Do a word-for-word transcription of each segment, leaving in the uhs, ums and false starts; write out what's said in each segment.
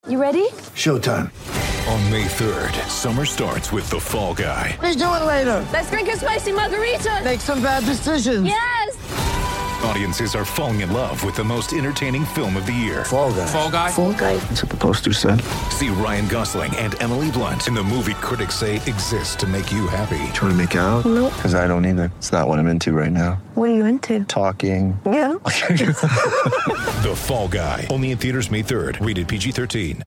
You ready? Showtime. On May third, summer starts with The Fall Guy. Let's do it later. Let's drink a spicy margarita. Make some bad decisions. Yes! Audiences are falling in love with the most entertaining film of the year. Fall Guy. Fall Guy? Fall Guy. That's what the poster said. See Ryan Gosling and Emily Blunt in the movie critics say exists to make you happy. Trying to make it out? Nope. Because I don't either. It's not what I'm into right now. What are you into? Talking. Yeah. The Fall Guy. Only in theaters May third. Rated P G thirteen.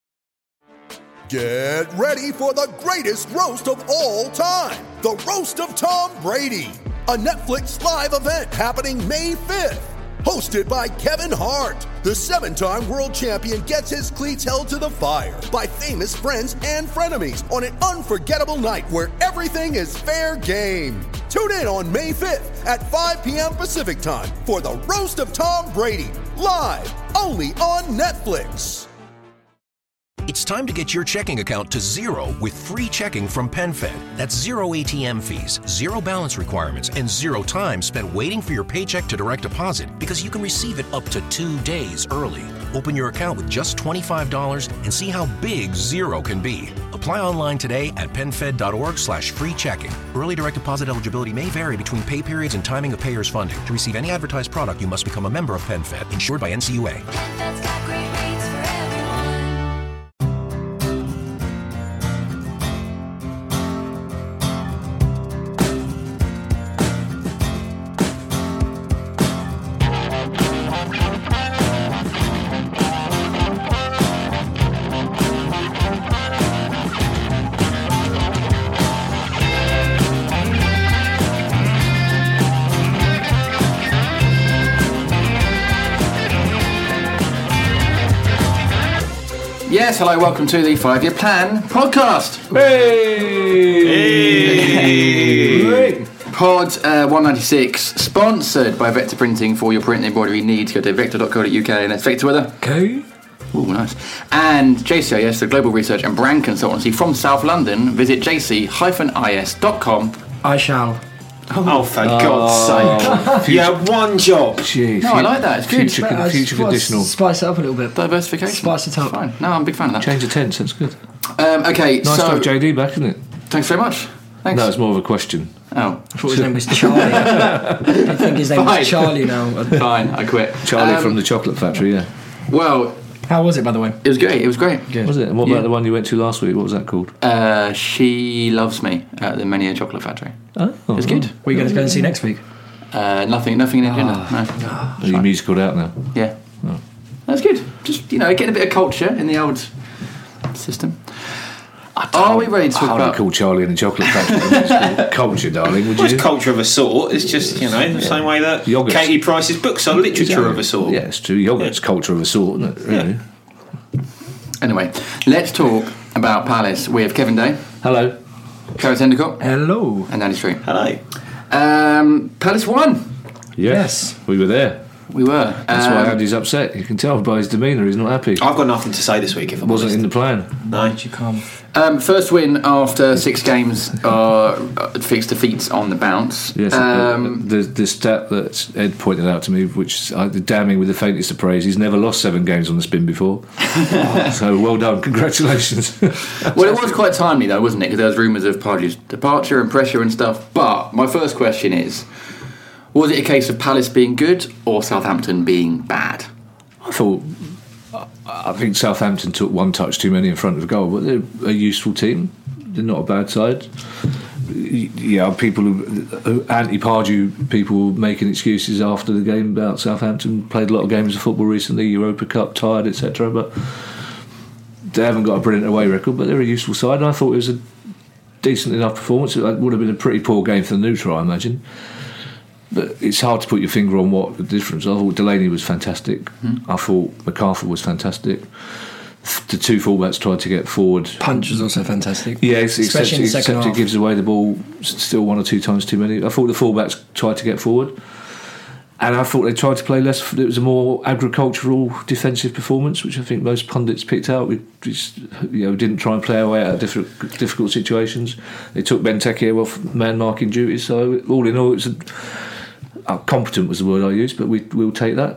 Get ready for the greatest roast of all time. The Roast of Tom Brady. A Netflix live event happening May fifth. Hosted by Kevin Hart. The seven-time world champion gets his cleats held to the fire by famous friends and frenemies on an unforgettable night where everything is fair game. Tune in on May fifth at five p.m. Pacific time for the Roast of Tom Brady. Live only on Netflix. It's time to get your checking account to zero with free checking from PenFed. That's zero A T M fees, zero balance requirements, and zero time spent waiting for your paycheck to direct deposit because you can receive it up to two days early. Open your account with just twenty-five dollars and see how big zero can be. Apply online today at PenFed.org slash free checking. Early direct deposit eligibility may vary between pay periods and timing of payers' funding. To receive any advertised product, you must become a member of PenFed, insured by N C U A. PenFed's got great rates for everyone. Yes, hello, welcome to the Five-Year Plan podcast. Hey! Hey! Pod uh, one ninety-six, sponsored by Vector Printing. For your print and embroidery needs, go to vector dot co dot uk, and that's Vector with a Okay. Ooh, nice. And J C I S, the global research and brand consultancy from South London. Visit j c dash i s dot com. I shall. Oh, for God's sake. You had one job. Jeez. No, I like that, it's good. Future, con- future conditional. Spice it up a little bit. Diversification. Spice it up. Fine. No, I'm a big fan of that. Change of tense, that's good. Um, okay, Nice so... to have J D back, isn't it? Thanks very much. Thanks. No, it's more of a question. Oh. I thought his name was Charlie. I think his name Fine. was Charlie now. Fine, I quit. Charlie Um, from the Chocolate Factory, yeah. Well, How was it, by the way? it was great, it was great. Was it? And what Yeah. about the one you went to last week? What was that called? Uh, She Loves Me at the Mania Chocolate Factory. Oh, It was good. What are you going to go and see next week? Uh, nothing, nothing in the agenda. No. Are you musical out now? Yeah. That's good. Just, you know, getting a bit of culture in the old system. Are we ready to talk I wouldn't about... call Charlie in the Chocolate Factory. It's called culture, darling, would Well, you? it's culture of a sort. It's just, you know, the same way that Yogurt's- Katie Price's books are literature of a sort. Yeah, it's true. Yogurt's culture of a sort, isn't it? Really? Anyway, let's talk about Palace with Kevin Day, Hello. Gareth Endicott, Hello. and Danny Street. Hello. Um, Palace won. Yes. We were there. We were. That's um, why Andy's upset. You can tell by his demeanour he's not happy. I've got nothing to say this week, if I'm Wasn't honest. in the plan. No. Did you come? Um, first win after six games, uh, fixed defeats on the bounce. Yes, Um, the, the the stat that Ed pointed out to me, which I damning with the faintest of praise, he's never lost seven games on the spin before. So well done, congratulations. well, it was quite timely though, wasn't it? Because there was rumours of Pardew's departure and pressure and stuff. But my first question is, was it a case of Palace being good or Southampton being bad? I thought, I think Southampton took one touch too many in front of the goal, but they're a useful team. They're not a bad side. Yeah, people who, anti-Pardew people making excuses after the game about Southampton. Played a lot of games of football recently, Europa Cup, tired, et cetera. But they haven't got a brilliant away record, but they're a useful side. And I thought it was a decent enough performance. It would have been a pretty poor game for the neutral, I imagine. But it's hard to put your finger on what the difference. I thought Delaney was fantastic. Mm. I thought MacArthur was fantastic. The two fullbacks tried to get forward. Punch was also fantastic. Yeah, especially except, in the second except half. it gives away the ball still one or two times too many. I thought the fullbacks tried to get forward, and I thought they tried to play less. It was a more agricultural defensive performance, which I think most pundits picked out. We just, you know, didn't try and play our way out of difficult, difficult situations. They took Benteke off man marking duties. So all in all, it's a, uh, competent was the word I used, but we we'll take that.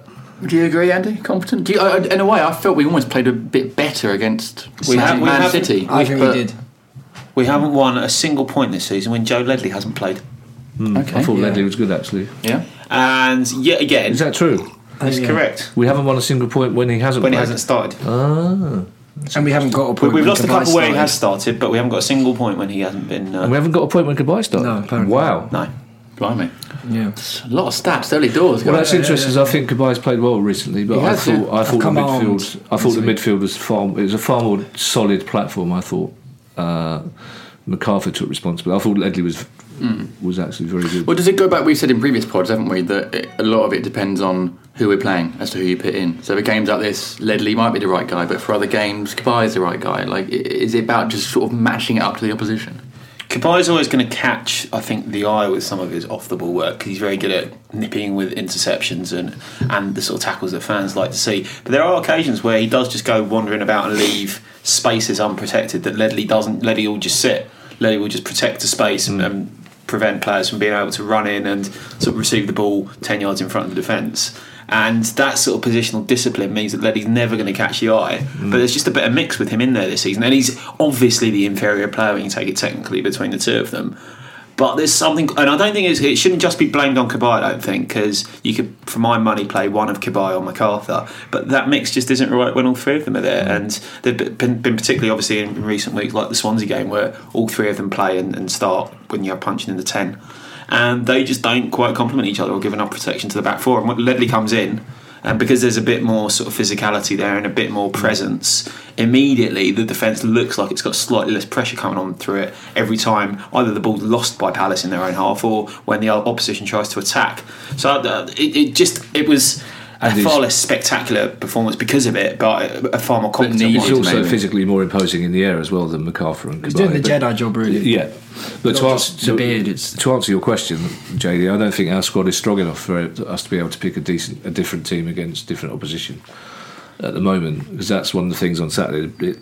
Do you agree, Andy? Competent? Do you, I, in a way, I felt we almost played a bit better against We Man, have- we Man haven't- City. I think but- we did. We haven't won a single point this season when Joe Ledley hasn't played. Mm, Okay, I thought yeah. Ledley was good actually. Yeah. And yet again, Is that true? that's yeah. correct. We haven't won a single point when he hasn't. When he played. hasn't started. Ah. And we haven't got a We, point. we've when lost a Kabay couple where he started. has started, but we haven't got a single point when he hasn't been. Uh, And we haven't got a point when Kabay started. No, apparently Wow. no. Blimey. Yeah. It's a lot of stats, early doors. Well, guys. that's interesting. 'Cause I think Kabay's played well recently, but He I has, thought yeah. I thought the come on midfield. I thought this the week. midfield was far. It was a far more solid platform. I thought uh, MacArthur took responsibility. I thought Ledley was was actually very good. Well, does it go back? We've said in previous pods, haven't we, that it, a lot of it depends on who we're playing as to who you put in. So for games like this, Ledley might be the right guy, but for other games, Kabay is the right guy. Like, i- is it about just sort of matching it up to the opposition? Kabai's always going to catch, I think, the eye with some of his off-the-ball work because he's very good at nipping with interceptions and, and the sort of tackles that fans like to see. But there are occasions where he does just go wandering about and leave spaces unprotected that Ledley doesn't. Ledley will just sit. Ledley will just protect the space and, and prevent players from being able to run in and sort of receive the ball ten yards in front of the defence. And that sort of positional discipline means that Ledley's never going to catch the eye. But there's just a bit of mix with him in there this season. And he's obviously the inferior player when you take it technically between the two of them. But there's something, and I don't think it's, it shouldn't just be blamed on Kabay, I don't think, because you could, for my money, play one of Kabay or MacArthur. But that mix just isn't right when all three of them are there. And they've been, been particularly, obviously, in recent weeks, like the Swansea game, where all three of them play and, and start when you're punching in the ten. And they just don't quite complement each other or give enough protection to the back four. And when Ledley comes in, and because there's a bit more sort of physicality there and a bit more presence, immediately the defence looks like it's got slightly less pressure coming on through it every time either the ball's lost by Palace in their own half or when the opposition tries to attack. So uh, it, it just it was a And far he's- less spectacular performance because of it, but a, a far more competent needed one. He's also maybe. physically more imposing in the air as well than MacArthur and Kabay. He's doing the but- Jedi job, really. Yeah, but Not to just answer, the to, beard, it's- to answer your question, J D, I don't think our squad is strong enough for us to be able to pick a decent, a different team against different opposition at the moment. Because that's one of the things on Saturday. It,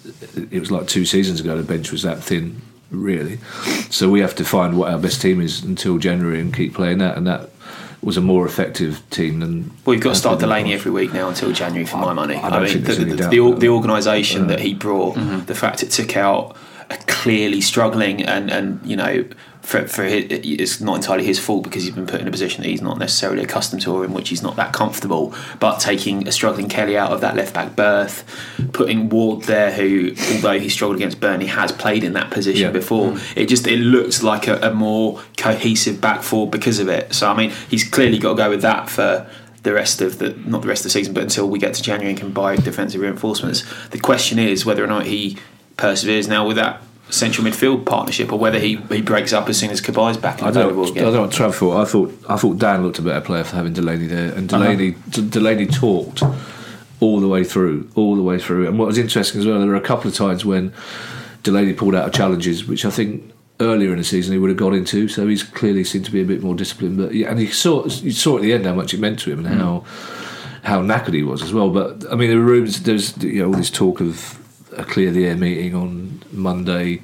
it was like two seasons ago. The bench was that thin, really. So we have to find what our best team is until January and keep playing that. And that was a more effective team than. Well, you've got to start than- Delaney every week now until January, for my money. I I, don't mean, think the, there's any the, doubt the, about the that. organisation Uh, that he brought, the fact it took out a clearly struggling and, and you know, for, for his, it's not entirely his fault because he's been put in a position that he's not necessarily accustomed to or in which he's not that comfortable, but taking a struggling Kelly out of that left-back berth, putting Ward there who, although he struggled against Burnley, has played in that position Yeah. before. It just it looks like a, a more cohesive back four because of it. So, I mean, he's clearly got to go with that for the rest of the not the rest of the season, but until we get to January and can buy defensive reinforcements. The question is whether or not he perseveres now with that central midfield partnership, or whether he, he breaks up as soon as Kabay's back I and don't, available I again. don't know what Trav thought. I thought I thought Dan looked a better player for having Delaney there, and Delaney D- Delaney talked all the way through, all the way through. And what was interesting as well, there were a couple of times when Delaney pulled out of challenges, which I think earlier in the season he would have got into. So he's clearly seemed to be a bit more disciplined. But yeah, and he saw you saw at the end how much it meant to him and how how knackered he was as well. But I mean, there were rumours. There's you know all this talk of a clear the air meeting on Monday.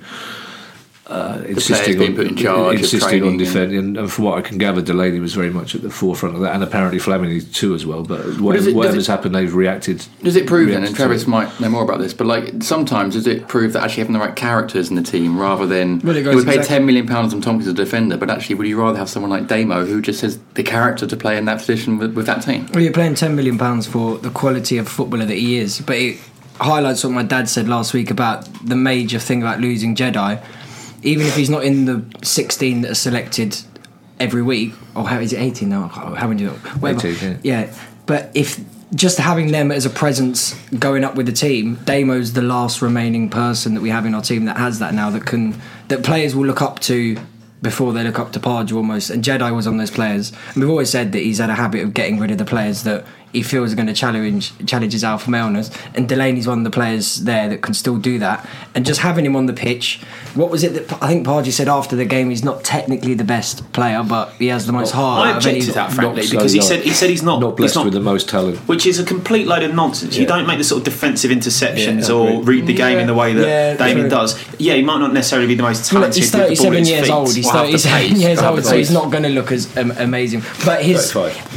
Uh, insisting being on, put in charge of insisting training on and- defending, and, and from what I can gather, Delaney was very much at the forefront of that, and apparently Flamini too as well. But does it- whatever, does whatever's it- happened, they've reacted. Does it prove then, reacted and to Travis it. might know more about this, but like sometimes does it prove that actually having the right characters in the team rather than Well, it you goes would pay exact- ten million pounds on Tompkins as a defender, but actually would you rather have someone like Damo who just has the character to play in that position with, with that team? Well, you're paying ten million pounds for the quality of footballer that he is, but it highlights what my dad said last week about the major thing about losing Jedi. Even if he's not in the sixteen that are selected every week, or how is it eighteen now? How many? Whatever. eighteen, yeah. Yeah, but if just having them as a presence going up with the team, Damo's the last remaining person that we have in our team that has that now, that can that players will look up to before they look up to Pardew almost. And Jedi was on those players. And we've always said that he's had a habit of getting rid of the players that he feels are going to challenge challenge his alpha maleness. And Delaney's one of the players there that can still do that. And just having him on the pitch, what was it that I think Pardew said after the game? He's not technically the best player, but he has the most heart. I out of any- objected to that, frankly, Not so, because he no. said he said he's not Not blessed he's not, with the most talent. which is a complete load of nonsense. You Yeah. don't make the sort of defensive interceptions Yeah, I or agree. read the game Yeah, in the way that yeah, Damien true. does. Yeah, he might not necessarily be the most Well, talented. he's with the ball at thirty-seven his years feet old. He's or have the thirty-seven pace, years or have old, the so he's pace. not going to look as um, amazing. But his thirty-five.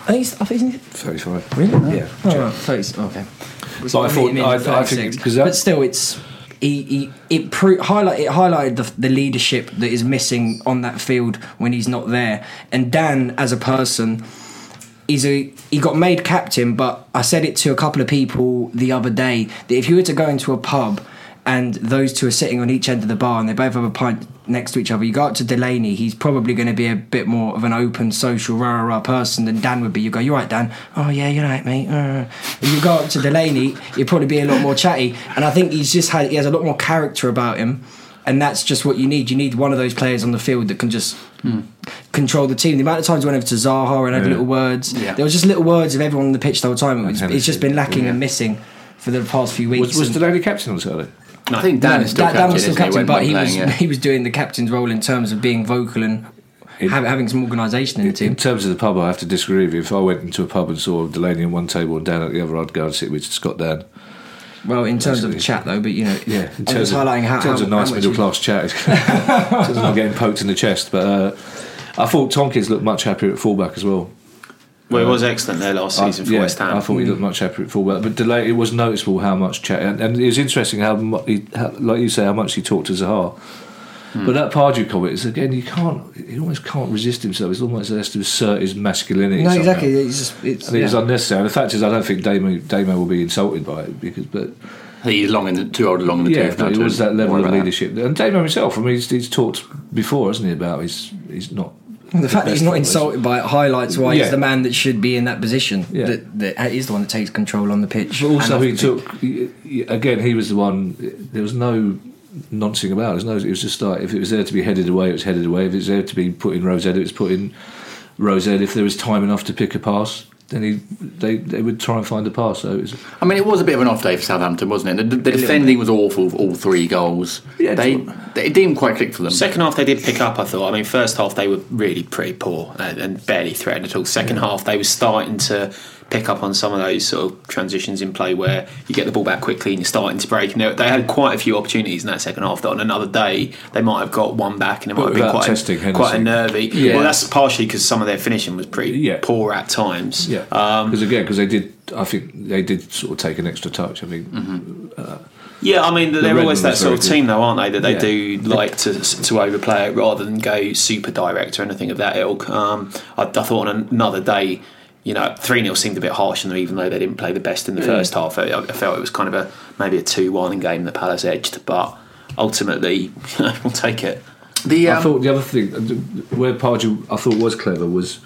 I think he's, I think he's thirty-five. Really? Yeah. Oh, right. thirty, okay. So I thought, I, I think, because but still, it's he, he, it pro- highlight it highlighted the, the leadership that is missing on that field when he's not there. And Dan, as a person, he's a he got made captain. But I said it to a couple of people the other day that if you were to go into a pub and those two are sitting on each end of the bar and they both have a pint next to each other, you go up to Delaney, he's probably going to be a bit more of an open, social, rah, rah, rah person than Dan would be. You go, "You're right, Dan." "Oh, yeah, you're right, mate." Uh. If you go up to Delaney, you'd probably be a lot more chatty. And I think he's just had, he has a lot more character about him. And that's just what you need. You need one of those players on the field that can just hmm. control the team. The amount of times I went over to Zaha and had yeah. little words, yeah. there was just little words of everyone on the pitch the whole time. It was, it's just been lacking yeah. and missing for the past few weeks. Was, was Delaney captain on Saturday? No, I think Dan no, is still Dan, captain, Dan was still captain, he? but he playing, was yeah. he was doing the captain's role in terms of being vocal and in, have, having some organisation in the team. In terms of the pub, I have to disagree with you. If I went into a pub and saw Delaney on one table and Dan at the other, I'd go and sit with Scott Dan. Well, in terms Basically. of chat, though, but you know, yeah, in I'm terms just of, highlighting how, in terms how, of nice how middle class chat, in terms of not getting poked in the chest. But uh, I thought Tompkins looked much happier at fullback as well. Well, he was excellent there last season I, for yeah, West Ham. I thought he looked much happier at fullback, but Delaney, it was noticeable how much chat, and, and it was interesting how, he, how, like you say, how much he talked to Zaha. Hmm. But that Pardew comment is again, you can't, he almost can't resist himself. It's almost has to assert his masculinity. No, somehow. exactly. It's just, it's, and it yeah. was unnecessary. And the fact is, I don't think Damo, Damo will be insulted by it because, but. He's long in the, too old, long in the yeah, tooth. Yeah, it was that level of leadership, that. and Damo himself. I mean, he's, he's talked before, hasn't he, about he's he's not. The, the fact that he's not insulted by it highlights why yeah. he's the man that should be in that position. Yeah. That, that is the one that takes control on the pitch. But also, he took he, again. He was the one. There was no nonsense about it. There's no, it was just like if it was there to be headed away, it was headed away. If it was there to be put in Rosette, it was put in Rosette. If there was time enough to pick a pass, then he, they they would try and find a pass. So it was. I mean, it was a bit of an off day for Southampton, wasn't it? The, the defending was awful for all three goals. Yeah, they, they it didn't quite click for them. Second half they did pick up, I thought. I mean, first half they were really pretty poor and, and barely threatened at all. Second yeah. half they were starting to pick up on some of those sort of transitions in play where you get the ball back quickly and you're starting to break. And they, they had quite a few opportunities in that second half that on another day they might have got one back and it might have been quite a, quite a nervy. Yeah. Well, that's partially because some of their finishing was pretty yeah. poor at times. Yeah, because um, again, because they did, I think they did sort of take an extra touch. I think. Mm-hmm. Uh, Yeah, I mean, they're always that sort of good. team, though, aren't they? That they yeah. do like to to overplay it rather than go super direct or anything of that ilk. Um, I, I thought on another day, you know, three nil seemed a bit harsh on them, even though they didn't play the best in the yeah. first half. I, I felt it was kind of a maybe a two one game that Palace edged, but ultimately, we'll take it. The um, I thought the other thing where Pardew I thought was clever was.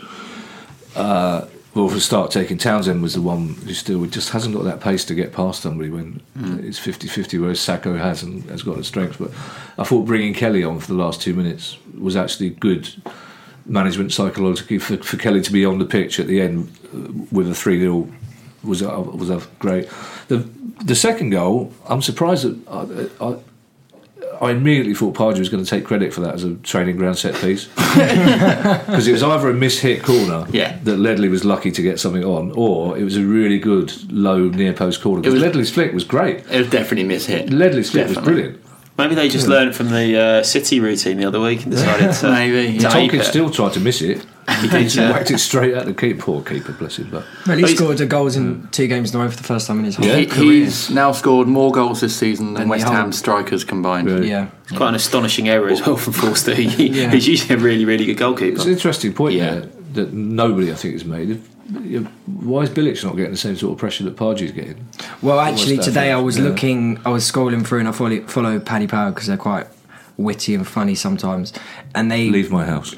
Uh, Well, for a start, taking Townsend was the one who still just hasn't got that pace to get past somebody when mm. it's fifty-fifty, whereas Sacco has and has got the strength. But I thought bringing Kelly on for the last two minutes was actually good management psychologically for, for Kelly to be on the pitch at the end with a three nil was a, was a great. The the second goal, I'm surprised that I, I, I immediately thought Pardew was going to take credit for that as a training ground set piece because it was either a miss-hit corner yeah. that Ledley was lucky to get something on, or it was a really good low near post corner. Because Ledley's flick was great. It was definitely miss-hit. Ledley's flick definitely. was brilliant. Maybe they just yeah. learned from the uh, City routine the other week and decided to maybe. To Tompkins still tried to miss it. He did, he whacked it straight at the keeper. Poor keeper, bless him. But well, he scored a goals in mm. two games in a row for the first time in his whole yeah. career. He's now scored more goals this season than and West whole... Ham strikers combined. Really? Yeah, it's quite an astonishing error as well from Forster. He, yeah. He's usually a really, really good goalkeeper. It's an interesting point yeah. there that nobody, I think, has made. Why is Bilic not getting the same sort of pressure that Pardew's getting? Well, actually, today I was yeah. looking, I was scrolling through and I follow, follow Paddy Power because they're quite witty and funny sometimes, and they leave my house.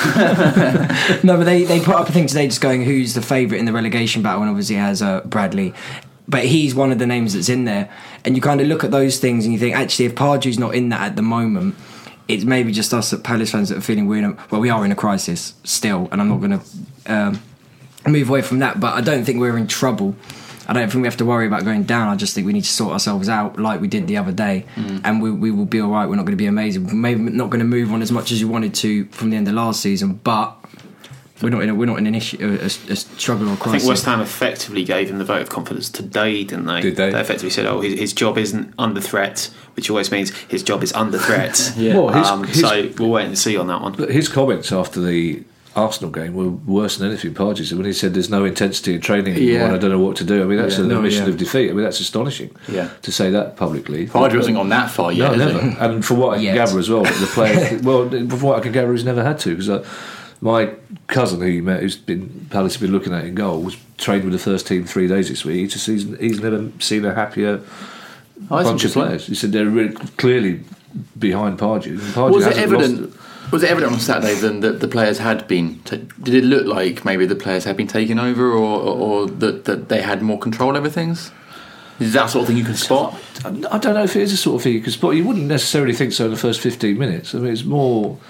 No, but they, they put up a thing today just going who's the favourite in the relegation battle, and obviously it has uh, Bradley, but he's one of the names that's in there, and you kind of look at those things and you think actually if Pardew's not in that at the moment, it's maybe just us at Palace fans that are feeling we're in a, well we are in a crisis still, and I'm not going to um, move away from that, but I don't think we're in trouble. I don't think we have to worry about going down. I just think we need to sort ourselves out like we did the other day, mm. and we, we will be all right. We're not going to be amazing. We're maybe not going to move on as much as you wanted to from the end of last season, but we're not in a, we're not in an issue, a, a struggle or crisis. I think West Ham effectively gave him the vote of confidence today, didn't they? Did they? They effectively said, "Oh, his, his job isn't under threat," which always means his job is under threat. yeah. Well, his, um, his, so we'll wait and see on that one. But his comments after the Arsenal game were worse than anything Pardew said when he said there's no intensity in training anymore Yeah. and I don't know what to do. I mean, that's Yeah. an No, admission yeah. of defeat. I mean, that's astonishing Yeah. to say that publicly. Pardew hasn't gone that far yet, No, has never. he? And from what I can Yet. gather as well, the player, well, from what I can gather, he's never had to because my cousin who you met, who's been Palace have been looking at in goal, was trained with the first team three days this week. He just he's, he's never seen a happier Oh, that's bunch of interesting. players. He said they're really clearly behind Pardew. And Pardew Was it hasn't lost evident? Was it evident on Saturday then that the players had been? Ta- did it look like maybe the players had been taken over, or, or that, that they had more control over things? Is that sort of thing you can spot? I don't know if it is a sort of thing you can spot. You wouldn't necessarily think so in the first fifteen minutes. I mean, it's more.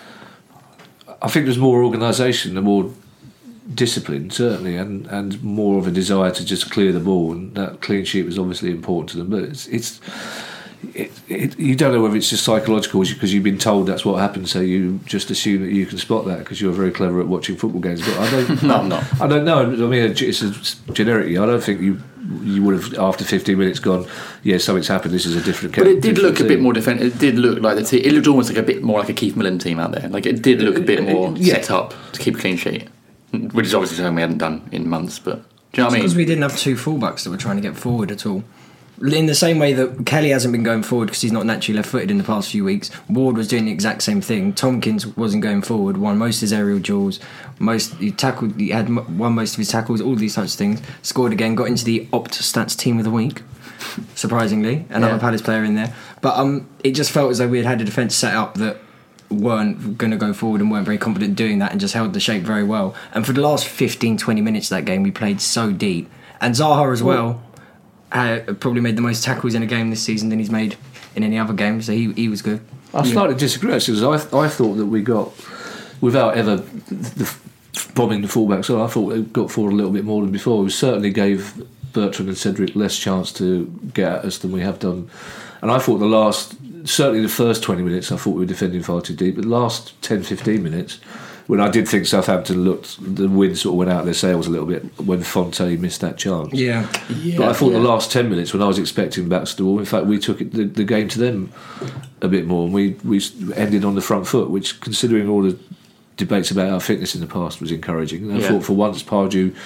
I think there's more organisation and more discipline, certainly, and, and more of a desire to just clear the ball. And that clean sheet was obviously important to them. But it's, it's it, it, you don't know whether it's just psychological because you've been told that's what happened, so you just assume that you can spot that because you're very clever at watching football games. But I don't. No, I'm not. I don't know. I mean, it's a generically. I don't think you you would have after fifteen minutes gone, yeah, something's happened. This is a different. But it did different look a team. bit more defensive. It did look like the team. It looked almost like a bit more like a Keith Millen team out there. Like it did look a bit more Yeah. set up to keep a clean sheet, which is obviously something we hadn't done in months. But do you know what I Because mean? we didn't have two fullbacks that were trying to get forward at all. In the same way that Kelly hasn't been going forward because he's not naturally left-footed in the past few weeks, Ward was doing the exact same thing. Tompkins wasn't going forward, won most of his aerial duels, most he tackled, he had m- won most of his tackles, all these types of things. Scored again, got into the Opt Stats Team of the Week, surprisingly, another Yeah. Palace player in there. But um, it just felt as though we had had a defence set up that weren't going to go forward and weren't very confident doing that and just held the shape very well. And for the last fifteen, twenty minutes of that game, we played so deep. And Zaha as well. Uh, probably made the most tackles in a game this season than he's made in any other game, so he he was good. I slightly disagree because I I thought that we got without ever the, the bombing the fullbacks on. I thought we got forward a little bit more than before. We certainly gave Bertrand and Cedric less chance to get at us than we have done. And I thought the last, certainly the first twenty minutes, I thought we were defending far too deep. But the last ten, fifteen minutes, when I did think Southampton looked, the wind sort of went out of their sails a little bit when Fonte missed that chance. Yeah. But I thought yeah. the last ten minutes, when I was expecting backs to the wall, in fact, we took it, the, the game to them a bit more. And we, we ended on the front foot, which, considering all the debates about our fitness in the past, was encouraging. And I Yeah. thought for once Pardew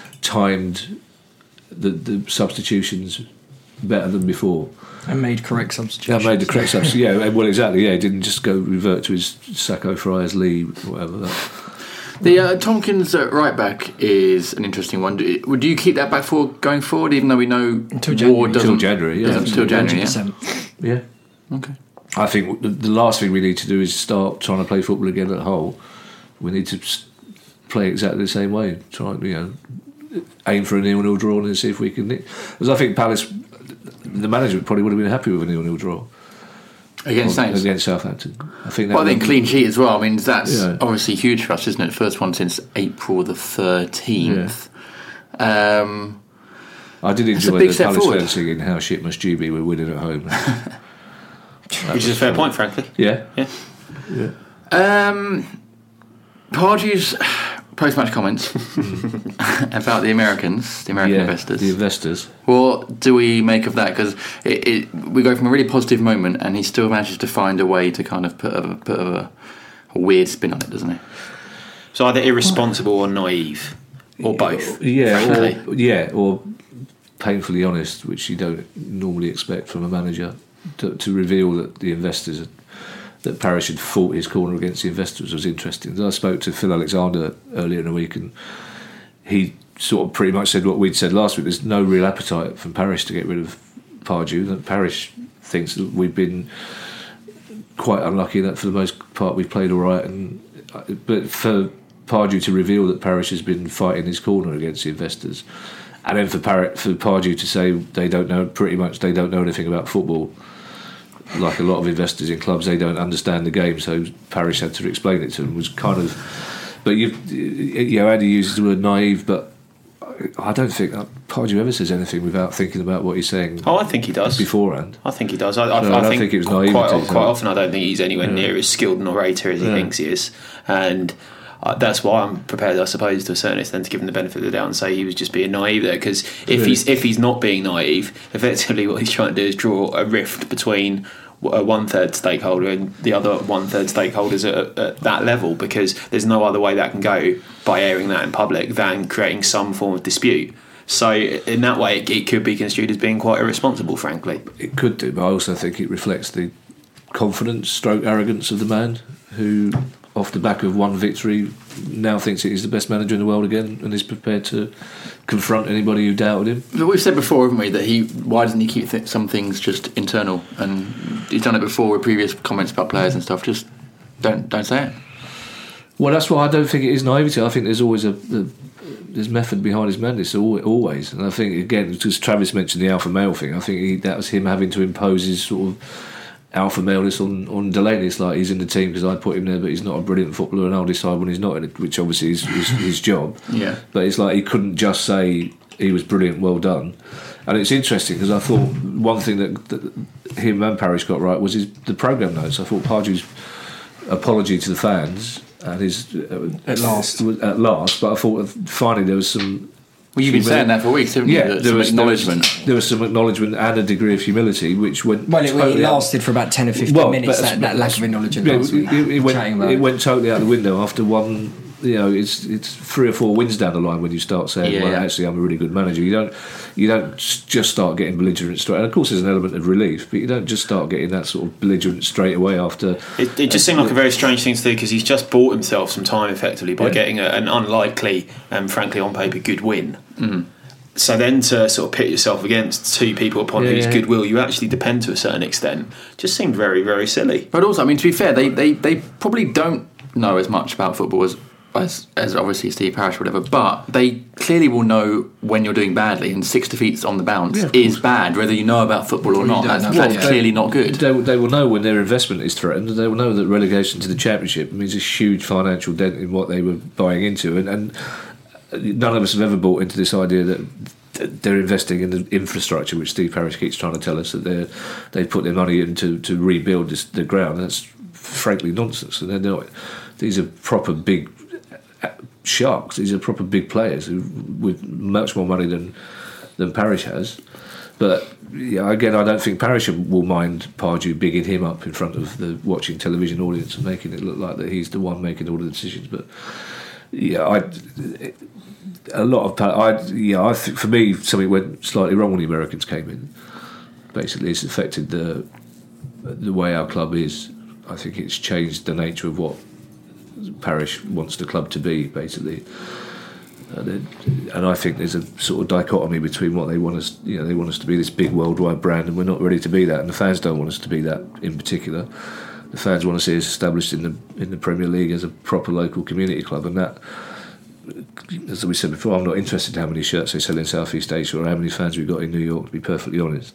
timed the, the substitutions better than before. And made correct Yeah, substitutions. made the correct substitution. Yeah, well, exactly. Yeah, he didn't just go revert to his Sacco, Friars, Lee, whatever. That. The uh, Tompkins at right back is an interesting one. Do, would you keep that back four going forward, even though we know Until January. Ward doesn't? Until January, yeah, doesn't- Until January, yeah. one hundred percent. Yeah. Okay. I think the, the last thing we need to do is start trying to play football again at Hull. We need to s- play exactly the same way. Try, you know, aim for a nil-nil draw and see if we can. Because I think Palace, the manager probably would have been happy with a nil-nil draw Against Saints. against Southampton. I think that Well, I think would- clean sheet as well. I mean, that's Yeah. obviously huge for us, isn't it? First one since April the thirteenth. Um, I did That's a enjoy big the step Palace forward. fans singing "How shit must you be? We're winning at home." Which is a fair point, frankly. Yeah, Yeah. yeah. um, Pardew's post-match comments about the Americans, the American yeah, investors. the investors. What do we make of that? Because it, it, we go from a really positive moment, and he still manages to find a way to kind of put a put a, a weird spin on it, doesn't he? So either irresponsible or naive, or both. Yeah, frankly. or, yeah, or painfully honest, which you don't normally expect from a manager, to, to reveal that the investors, that Parish had fought his corner against the investors was interesting. I spoke to Phil Alexander earlier in the week, and he sort of pretty much said what we'd said last week. There's no real appetite from Parish to get rid of Pardew. That Parish thinks that we've been quite unlucky that for the most part we've played all right, and but for Pardew to reveal that Parish has been fighting his corner against the investors, and then for Par- for Pardew to say they don't know, pretty much they don't know anything about football, like a lot of investors in clubs, they don't understand the game, so Parish had to explain it to them, was kind of. But you, you know, Andy uses the word naive, but I don't think Pardew ever says anything without thinking about what he's saying. Oh, I think he does beforehand. I think he does. I, I, So I I don't think, think it was quite, naivety, quite so- often I don't think he's anywhere Yeah. near as skilled an orator as he Yeah. thinks he is, and uh, that's why I'm prepared, I suppose, to a certain extent, to give him the benefit of the doubt and say he was just being naive there. Because if Yeah. he's if he's not being naive, effectively what he's trying to do is draw a rift between a one third stakeholder and the other one third stakeholders at, at that level, because there's no other way that can go by airing that in public than creating some form of dispute. So in that way, it, it could be construed as being quite irresponsible, frankly. It could do, but I also think it reflects the confidence, stroke arrogance of the man who, off the back of one victory, now thinks that he's the best manager in the world again and is prepared to confront anybody who doubted him. But we've said before, haven't we, that he why doesn't he keep th- some things just internal? And he's done it before with previous comments about players and stuff. Just don't don't say it. Well, that's why I don't think it is naivety. I think there's always a, a there's method behind his madness, always. And I think, again, because Travis mentioned the alpha male thing, I think he, that was him having to impose his sort of alpha maleness on, on Delaney. It's like, he's in the team because I put him there, but he's not a brilliant footballer and I'll decide when he's not in it, which obviously is, is his job. Yeah. But it's like he couldn't just say he was brilliant, well done. And it's interesting because I thought one thing that, that him and Parish got right was his, the programme notes. I thought Pardew's apology to the fans and his uh, at last, at last. But I thought finally there was some. Well, you've been humility. saying that for weeks, haven't yeah, you? there Some was acknowledgement. There was, there was some acknowledgement and a degree of humility, which went. Well, it, totally it out- lasted for about ten or fifteen Well, minutes. but- That, that lack of acknowledgement. Yeah, last week, it, it, went, chatting about it went totally out the window after one. You know, it's it's three or four wins down the line when you start saying, Yeah, "Well, yeah. actually, I'm a really good manager." You don't, you don't just start getting belligerent straight. And of course, there's an element of relief, but you don't just start getting that sort of belligerent straight away after. It, it just seemed like a very strange thing to do because he's just bought himself some time effectively by Yeah. getting a, an unlikely and frankly on paper good win. Mm. So then to sort of pit yourself against two people upon Yeah, whose yeah. goodwill you actually depend to a certain extent just seemed very, very silly. But also, I mean, to be fair, they, they, they probably don't know as much about football as, as as obviously Steve Parish or whatever, but they clearly will know when you're doing badly, and six defeats on the bounce Yeah, of is course. bad, whether you know about football or you not. don't That's, know. that's Yeah. clearly not good. They, they will know when their investment is threatened. They will know that relegation to the Championship means a huge financial dent in what they were buying into, and, and none of us have ever bought into this idea that they're investing in the infrastructure, which Steve Parish keeps trying to tell us that they they put their money in to, to rebuild this, the ground. That's frankly nonsense. And they're not. These are proper big sharks. These are proper big players who, with much more money than than Parish has. But yeah, again, I don't think Parish will mind Pardew bigging him up in front of the watching television audience and making it look like that he's the one making all the decisions. But yeah, I. It, A lot of, I yeah, I think for me something went slightly wrong when the Americans came in. Basically, it's affected the the way our club is. I think it's changed the nature of what Parish wants the club to be, basically. And, then, and I think there's a sort of dichotomy between what they want us, you know, they want us to be this big worldwide brand, and we're not ready to be that, and the fans don't want us to be that in particular. The fans want to see us established in the in the Premier League as a proper local community club, and that. As we said before, I'm not interested in how many shirts they sell in Southeast Asia or how many fans we've got in New York, to be perfectly honest.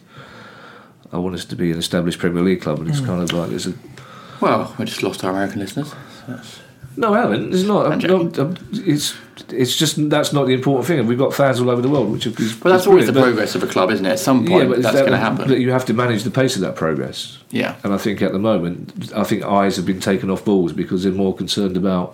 I want us to be an established Premier League club, and it's mm. kind of like there's a. Well, we just lost our American listeners. That's... No, I haven't. It's not. I'm, not I'm, it's it's just that's not the important thing. We've got fans all over the world, which is. But that's always the progress of a club, isn't it? At some point, yeah, but that's that, going to happen. But you have to manage the pace of that progress. Yeah. And I think at the moment, I think eyes have been taken off balls because they're more concerned about.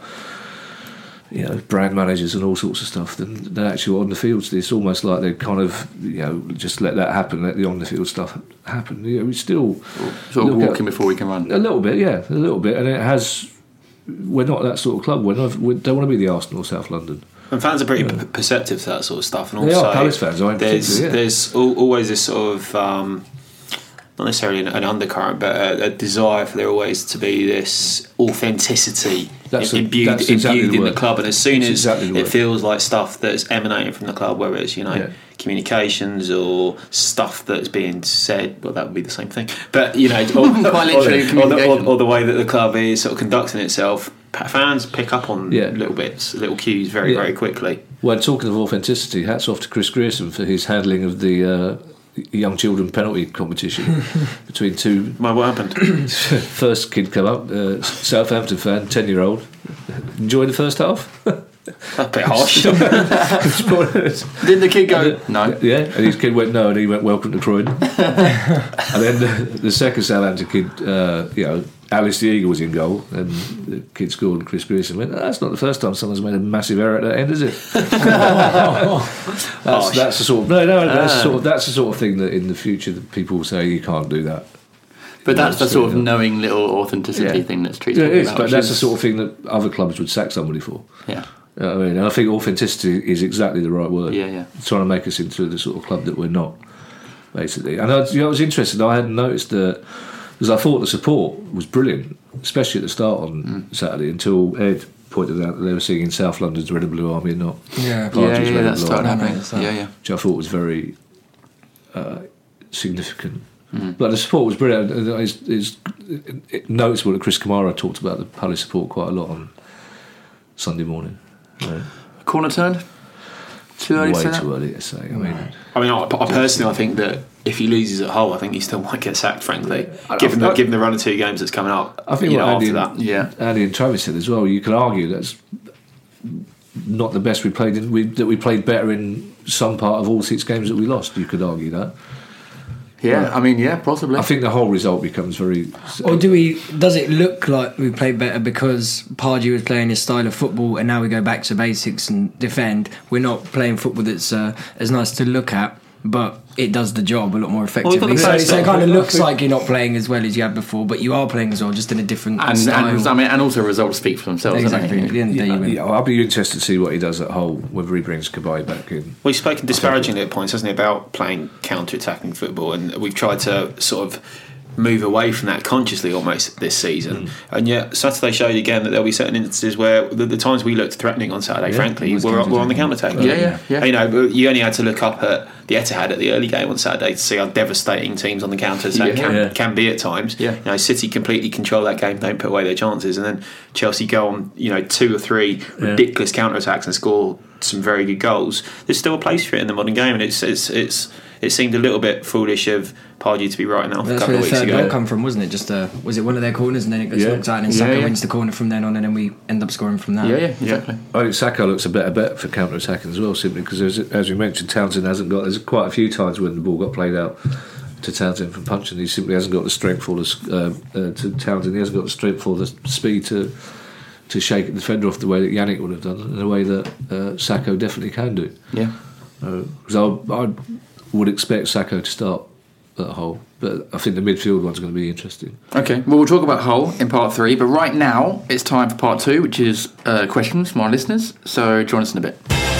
You know, brand managers and all sorts of stuff than, than actually on the field. It's almost like they kind of, you know, just let that happen, let the on the field stuff happen. You know, we still sort of walking at, before we can run. A little bit, yeah, a little bit. And it has. We're not that sort of club. We're not. We don't want to be the Arsenal of South London. And fans are pretty yeah. p- perceptive to that sort of stuff. And they also, are Palace fans. I there's yeah. there's al- always this sort of. Um, not necessarily an, an undercurrent, but a, a desire for there always to be this authenticity that's im- a, imbued, that's imbued exactly in the the club. And as soon that's as exactly it feels like stuff that's emanating from the club, whether it's, you know, yeah. communications or stuff that's being said, well, that would be the same thing. But, you know, or, quite literally or, or, the, or, or the way that the club is sort of conducting itself, fans pick up on yeah. little bits, little cues very, yeah. very quickly. Well, talking of authenticity, hats off to Chris Grierson for his handling of the uh, young children penalty competition between two. Well, what happened? First kid come up, uh, Southampton fan, ten year old. Enjoyed the first half. A bit harsh. Didn't the kid go? Then, no. Yeah, and his kid went no, and he went welcome to Croydon. And then the, the second Southampton kid, uh, you know, Alice the Eagle was in goal, and the kid scored, and Chris Grierson went, oh, that's not the first time someone's made a massive error at that end, is it? that's, that's the sort of no, no, that's uh. sort of that's the sort of thing that in the future that people will say you can't do that. But that's the Yes, sort of yeah. knowing little authenticity Yeah. thing that Street's Yeah, it talking is, about, but which that's the is- sort of thing that other clubs would sack somebody for. Yeah. You know what I mean, and I think authenticity is exactly the right word. Yeah, yeah. Trying to make us into the sort of club that we're not, basically. And I, you know, I was interested. I hadn't noticed that because I thought the support was brilliant, especially at the start on Mm. Saturday, until Ed pointed out that they were singing South London's Red and Blue Army, and not Yeah. Pardews Yeah, Red yeah, and that Blue started Army, happening. noticed that. Yeah, yeah. which I thought was very uh, significant. Mm. But the support was brilliant. And It's, it's it, noticeable that Chris Kamara talked about the Palace support quite a lot on Sunday morning. Right. Corner turn? Too early Way to say that? too early to say. I mean, I mean, I, I personally, I think that if he loses at Hull, I think he still might get sacked. Frankly, I- given the I- given the run of two games that's coming up, I think you what know, Andy, after that, Yeah. Andy and Travis said as well. You can argue that's not the best we played in. We, that we played better in some part of all six games that we lost. You could argue that. Yeah, I mean, yeah, possibly. I think the whole result becomes very. Or do we? Does it look like we played better because Pardew was playing his style of football, and now we go back to basics and defend? We're not playing football that's uh, as nice to look at, but it does the job a lot more effectively. got the so, players so it though. kind of looks like you're not playing as well as you had before, but you are playing as well, just in a different and, style. and, I mean, and also results speak for themselves. don't exactly. At they? the end of the day, you win. Yeah, I'll be interested to see what he does at Hull, whether he brings Kabay back in. well, he's spoken disparagingly at points, hasn't he, about playing counter-attacking football, and we've tried to sort of move away from that consciously almost this season. Mm. And yet Saturday showed again that there'll be certain instances where the, the times we looked threatening on Saturday, Yeah, frankly, it was we're, we're on the counter-attacking. counter-attack. Yeah, yeah, yeah. You know, but you only had to look up at the Etihad at the early game on Saturday to see how devastating teams on the counter-attack Yeah. can, Yeah. can be at times. Yeah. You know, City completely control that game, don't put away their chances, and then Chelsea go on, you know, two or three Yeah. ridiculous counter-attacks and score some very good goals. There's still a place for it in the modern game, and it's it's it's it seemed a little bit foolish of Pardew to be writing that off a That's couple where of the weeks third ago. goal come from, wasn't it? Just uh, was it one of their corners, and then it gets Yeah. knocked out, and then Yeah, Saka yeah. wins the corner from then on, and then we end up scoring from that. Yeah, yeah, exactly. I think Saka looks a better bet for counter attacking as well, simply because, as, as we mentioned, Townsend hasn't got. There's quite a few times when the ball got played out to Townsend from punching. He simply hasn't got the strength or the uh, uh, to Townsend. He hasn't got the strength or the speed to to shake the defender off the way that Yannick would have done, in a way that uh, Sacco definitely can do. Yeah. Because I, I would expect Sacco to start at Hull, but I think the midfield one's going to be interesting. Okay, well, we'll talk about Hull in part three, but right now it's time for part two, which is uh, questions from our listeners. So join us in a bit.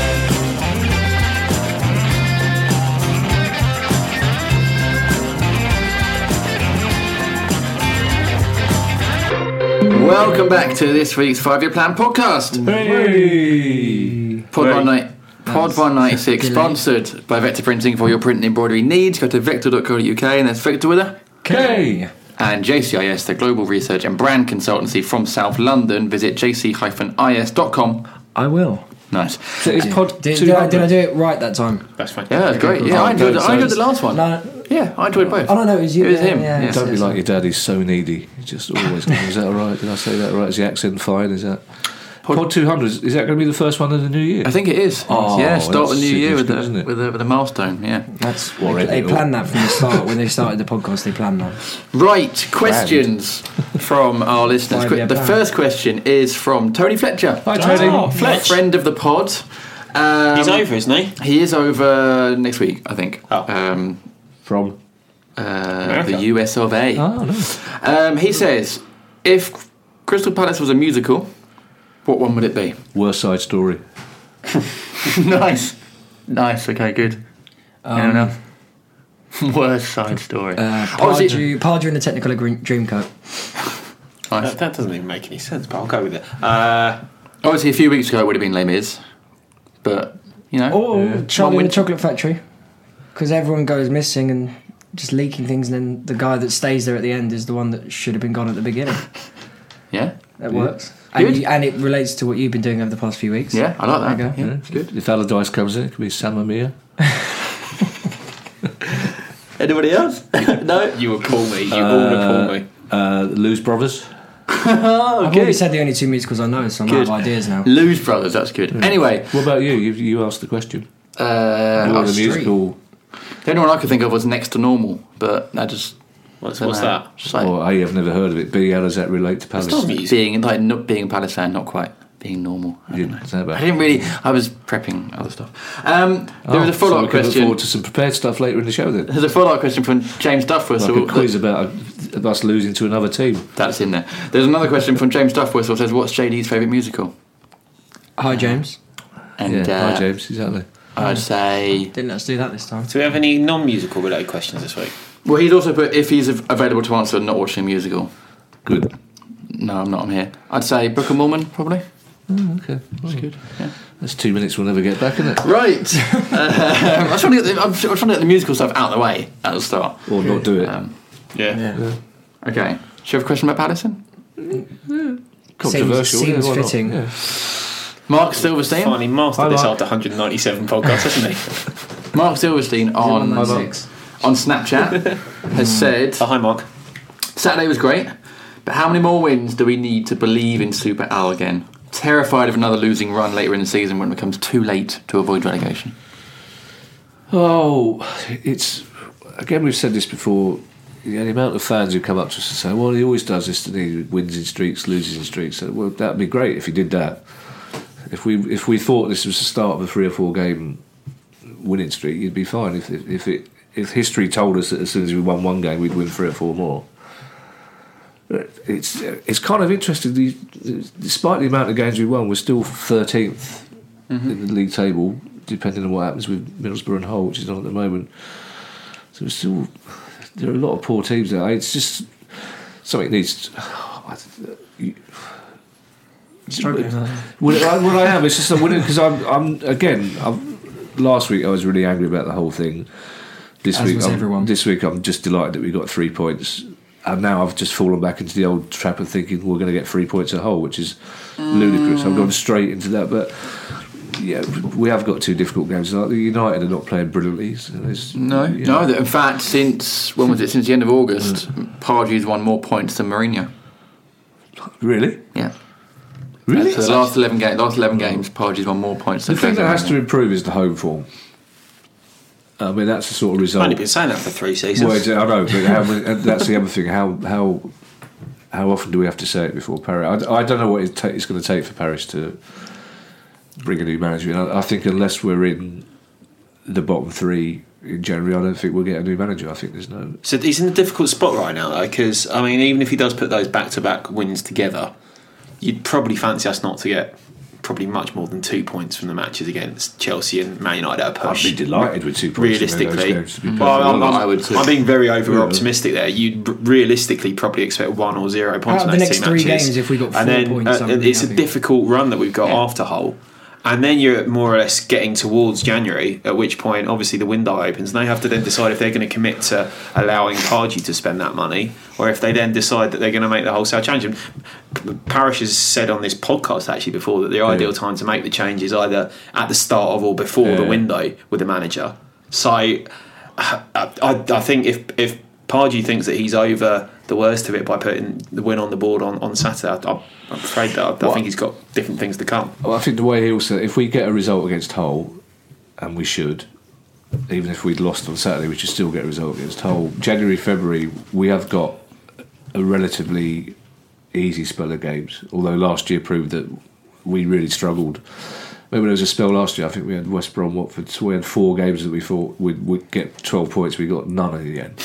Welcome back to this week's Five-Year Plan podcast. Hey! Pod one night. Pod one ninety-six, sponsored by Vector Printing for your print and embroidery needs. Go to vector dot co dot uk, and that's Vector with a K. And J C I S, the global research and brand consultancy from South London. Visit j c dash i s dot com. I will. Nice. So it's pod Did, two did, I, did I hundred. do it right that time? That's fine. Yeah, that's great. cool. Yeah, I Oh, enjoyed, good. the, I enjoyed So the last one. No, Yeah, I enjoyed both. oh no, no, it was you. It was yeah, him. Yeah, Yeah. Don't be yes, like yes. your dad, he's so needy. He just always goes, is that all right? Did I say that right? Is the accent fine? Is that... Pod, Pod two hundred, is that going to be the first one of the new year? I think it is. Oh, yeah, start the that's new year with significant, isn't a, it? with, a, with a milestone, yeah. That's Well, they, they Reddit planned that from the start. When they started the podcast, they planned that. Right, questions from our listeners. Five-year The plan. first question is from Tony Fletcher. Hi, Tony. Oh, Fletch. Friend of the pod. Um, He's over, isn't he? He is over next week, I think. Oh. Um, From? uh, America. the U S of A. Oh, no. Um, he says, if Crystal Palace was a musical, what one would it be? Worst Side Story. Nice. Nice, okay, good. Um, Fair enough. Worst side story. Uh, Oh, is it- Pardew, Pardew in the Technicolor green, Dreamcoat. Nice. That, that doesn't even make any sense, but I'll go with it. Uh, Obviously, a few weeks ago it would have been Les Mis, but, you know. Or One Charlie in win- the Chocolate Factory, because everyone goes missing and just leaking things, and then the guy that stays there at the end is the one that should have been gone at the beginning. Yeah? That Yeah. works. Good. And, you, and it relates to what you've been doing over the past few weeks. Yeah, I like that. There you go. Yeah, it's good. If Allardyce comes in, it could be San Mamia. Anybody else? No? you will call me. You will call me. Uh, Lose Brothers. Oh, I've already said the only two musicals I know, so I'm out of ideas now. Lose Brothers, that's good. Anyway. What about you? You, you asked the question. Uh, You're oh, the Street. musical. The only one I could think of was Next to Normal, but that just. What's, don't what's know. that? Just like Or A, I've never heard of it. B, how does that relate to Palace? not music. being, like, not being a Palace fan, not quite. being normal. I, You don't know. didn't say about I didn't really. I was prepping other stuff. Um, there Oh, was a follow so we up can look question. forward to some prepared stuff later in the show then. There's a follow up question from James Duffwhistle. Like a quiz about us losing to another team. That's in there. There's another question from James Duffwhistle. Says, "What's J D's favourite musical?" Hi, James. And yeah, uh, hi James, exactly. I'd say. Didn't let us do that this time. Do we have any non-musical related questions this week? Well, he's also put if he's av- available to answer, not watching a musical. Good. No, I'm not. I'm here. I'd say Book of Mormon, probably. Oh, okay, That's Well, good. Yeah. That's two minutes we'll never get back, isn't it? Right. um, I'm trying to get the, I'm trying to get the musical stuff out of the way at the start. Or not do it. Um, Yeah. Yeah. okay. Do you have a question about Paddison? Controversial. Seems, yeah, seems why not? fitting. Yeah. Mark Silverstein. Finally mastered Hi, this Mark. after one hundred ninety-seven podcasts, hasn't he? Mark Silverstein on one ninety-six. on Snapchat has said Oh, hi, Mark. Saturday was great, but how many more wins do we need to believe in Super Al again? Terrified of another losing run later in the season when it becomes too late to avoid relegation. Oh, it's again. We've said this before. Yeah, the amount of fans who come up to us and say, "Well, he always does this, and he wins in streaks, loses in streaks." So, well, that'd be great if he did that. If we if we thought this was the start of a three or four game winning streak, you'd be fine. If it, if it if history told us that as soon as we won one game, we'd win three or four more. It's it's kind of interesting. The, despite the amount of games we won, we're still thirteenth mm-hmm. in the league table, depending on what happens with Middlesbrough and Hull, which is on at the moment. So we're still there are a lot of poor teams there. It's just something needs. Struggling. What I, what I am, it's just a winning because I'm I'm again. I'm, last week I was really angry about the whole thing. This As week, was I'm, everyone. this week I'm just delighted that we got three points. And now I've just fallen back into the old trap of thinking we're going to get three points at Hull, which is ludicrous. I've gone straight into that, but yeah, we have got two difficult games. Like the United are not playing brilliantly. So there's- No, you no. know. that- In fact, since when was it? Since the end of August, Pardew's won more points than Mourinho. Really, Yeah. really. So the last eleven games, last eleven games, Pardew's won more points The than. thing Jose that has to Mourinho. improve is the home form. I mean, that's the sort of I've result. only been saying that for three seasons. Well, I know, but how, many- and that's the other thing. How how how often do we have to say it before Paris? I, I don't know what it ta- it's going to take for Paris to bring a new manager in. I, I think unless we're in the bottom three in January, I don't think we'll get a new manager. I think there's no. So he's in a difficult spot right now, though, because I mean, even if he does put those back-to-back wins together, you'd probably fancy us not to get probably much more than two points from the matches against Chelsea and Man United at a push. I'd be delighted with two points in those Realistically, games, to be perfectly well, I'm, honest. I'm, I would too. I'm being very over-optimistic there. You'd r- realistically probably expect one or zero points Out of in the those next two three matches. games, if we got four and then, points, uh, I would be it's a happy. difficult run that we've got Yeah. after Hull. And then you're more or less getting towards January, at which point, obviously, the window opens, and they have to then decide if they're going to commit to allowing Pardew to spend that money, or if they then decide that they're going to make the wholesale change. And P- Parish has said on this podcast actually before that the ideal time to make the change is either at the start of or before Yeah. the window with the manager. So I, I, I think if if Pardew thinks that he's over the worst of it by putting the win on the board on, on Saturday, I, I'm afraid that I, I What? think he's got different things to come. Well, I think the way he also, if we get a result against Hull, and we should, even if we'd lost on Saturday, we should still get a result against Hull. January, February, we have got a relatively easy spell of games. Although last year proved that we really struggled. Maybe there was a spell last year. I think we had West Brom, Watford. So we had four games that we thought we'd, we'd get twelve points. We got none in the end.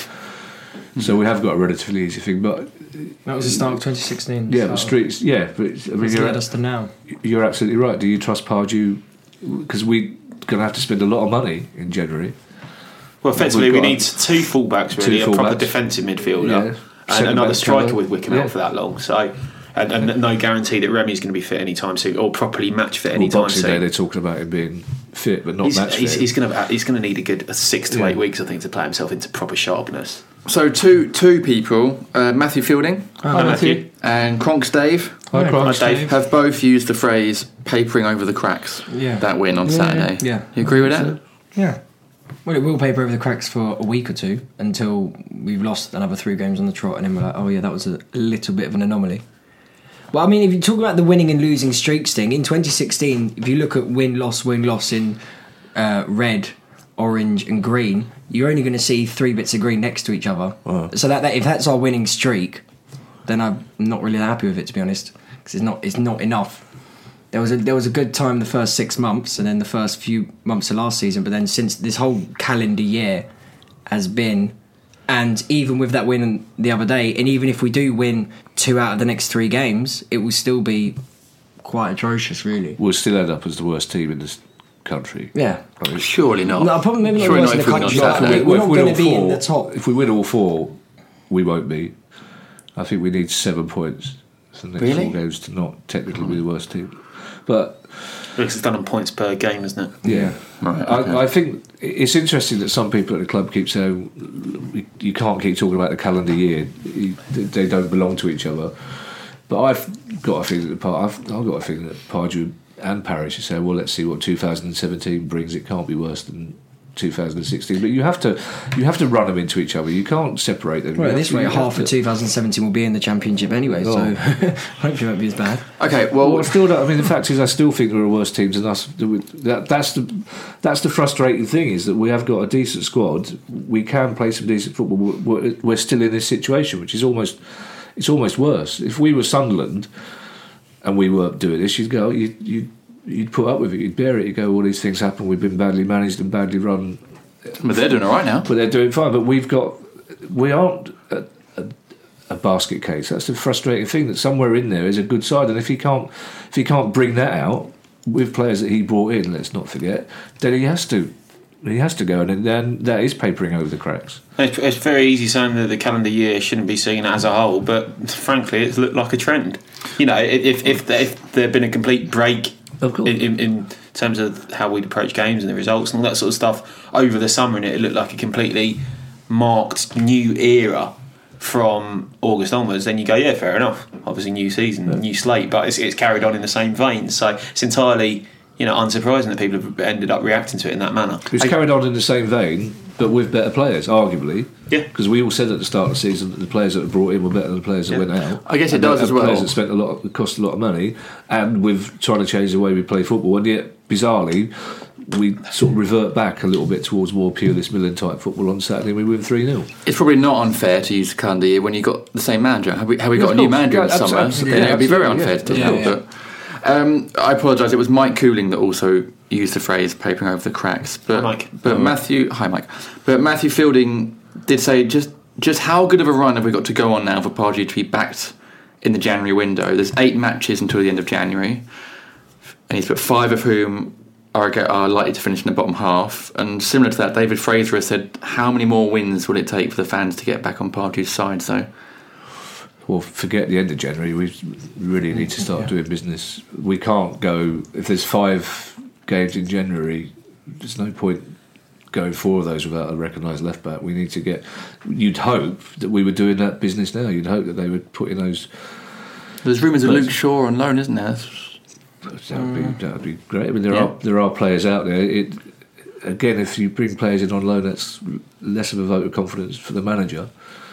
So we have got a relatively easy thing, but That was the start of twenty sixteen. yeah, so the streets. Yeah, but it's- I mean, it's you're, led us to now. you're absolutely right. Do you trust Pardew? Because we're going to have to spend a lot of money in January. Well, effectively, We've we got need two fullbacks, really, two a proper fullbacks. defensive midfielder, Yeah. and Centre another back striker cover. with Wickham Yeah. out for that long. So, and, and no guarantee that Remy's going to be fit anytime soon, or properly match fit Well, anytime Boxing Day, soon. they're talking about him being fit, but not He's, match he's, fit. he's going to he's going to need a good uh, six to Yeah. eight weeks, I think, to play himself into proper sharpness. So two two people, uh, Matthew Fielding Hi, Matthew. and Cronks Dave, Hi, Cronks. Hi, Dave. have both used the phrase "papering over the cracks." Yeah. That win on Yeah, Saturday. yeah. You agree with that? Yeah. Well, it will paper over the cracks for a week or two until we've lost another three games on the trot, and then we're like, oh yeah, that was a little bit of an anomaly. Well, I mean, if you talk about the winning and losing streaks thing, in twenty sixteen, if you look at win, loss, win, loss in uh, red, orange, and green, you're only going to see three bits of green next to each other. Wow. So that, that if that's our winning streak, then I'm not really happy with it, to be honest, because it's not it's not enough. there was a there was a good time the first six months, and then the first few months of last season. But then since this whole calendar year has been, and even with that win the other day, and even if we do win two out of the next three games, it will still be quite atrocious, really. We'll still end up as the worst team in this country. Yeah, I mean, surely not. No, probably maybe not Surely worse not in if the we win country. on but Saturday. We're If not we going win to all be in four- the top. If we win all four, we won't be. I think we need seven points for the next Really? four games to not technically be the worst team. But Because it's done on points per game, isn't it? yeah, Right, okay. I, I think it's interesting that some people at the club keep saying you can't keep talking about the calendar year. You- They don't belong to each other. But I've got a feeling that Par- I've, I've got a feeling that Pardew and Parish are saying, well, let's see what two thousand seventeen brings. It can't be worse than two thousand sixteen. But you have to you have to run them into each other. You can't separate them. Well, You at this have to- rate, you have half to- of two thousand seventeen will be in the Championship anyway, Oh. so hopefully it won't be as bad. Okay, well, Well, I still don't, I mean, the fact is, I still think there are worse teams than us. That, that's the that's the frustrating thing, is that we have got a decent squad. We can play some decent football. We're, we're still in this situation, which is almost it's almost worse. If we were Sunderland and we were doing this, you'd go, you you you'd put up with it, you'd bear it. You go, all these things happen. We've been badly managed and badly run, but they're doing all right now. but they're doing fine. But we've got we aren't a, a, a basket case. That's the frustrating thing, that somewhere in there is a good side, and if he can't if he can't bring that out with players that he brought in, let's not forget, then he has to he has to go, and then that is papering over the cracks. It's, it's very easy saying that the calendar year shouldn't be seen as a whole, but frankly, it's looked like a trend. You know, if if, if there had been a complete break Of course. in, in, in terms of how we'd approach games and the results and all that sort of stuff over the summer, and it looked like a completely marked new era from August onwards, then you go, yeah, fair enough. Obviously, new season, new slate, but it's, it's carried on in the same vein. So it's entirely, you know, unsurprising that people have ended up reacting to it in that manner. It's carried on in the same vein, but with better players, arguably. Yeah. Because we all said at the start of the season that the players that were brought in were better than the players that Yeah. went out. I guess it And does the- as and well. Players that spent a lot, that cost a lot of money, and with trying to change the way we play football, and yet bizarrely, we sort of revert back a little bit towards more Pulis Millen type football on Saturday. We win three nil. It's probably not unfair to use the calendar year when you got the same manager. Have we, have we Yeah, got a of new course. manager Yeah, in the abso- summer? absolutely, Then it would be very absolutely, unfair yeah. to Yeah, talk. But um, I apologise. It was Mike Cooling that also used the phrase "papering over the cracks." But, Hi, Mike. but Matthew, hi Mike. But Matthew Fielding did say just just how good of a run have we got to go on now for Pardew to be backed in the January window? There's eight matches until the end of January, and he's put five of whom are, are likely to finish in the bottom half. And similar to that, David Fraser has said, how many more wins will it take for the fans to get back on Pardew's side? So, Well, forget the end of January. We really need to start doing business. We can't go, if there's five games in January, there's no point going four of those without a recognised left back. We need to get. You'd hope that we were doing that business now. You'd hope that they would put in those. there's rumours of But- Luke Shaw on loan, isn't there? That would be that would be great. I mean, there Yeah. are there are players out there. It again, if you bring players in on loan, that's less of a vote of confidence for the manager.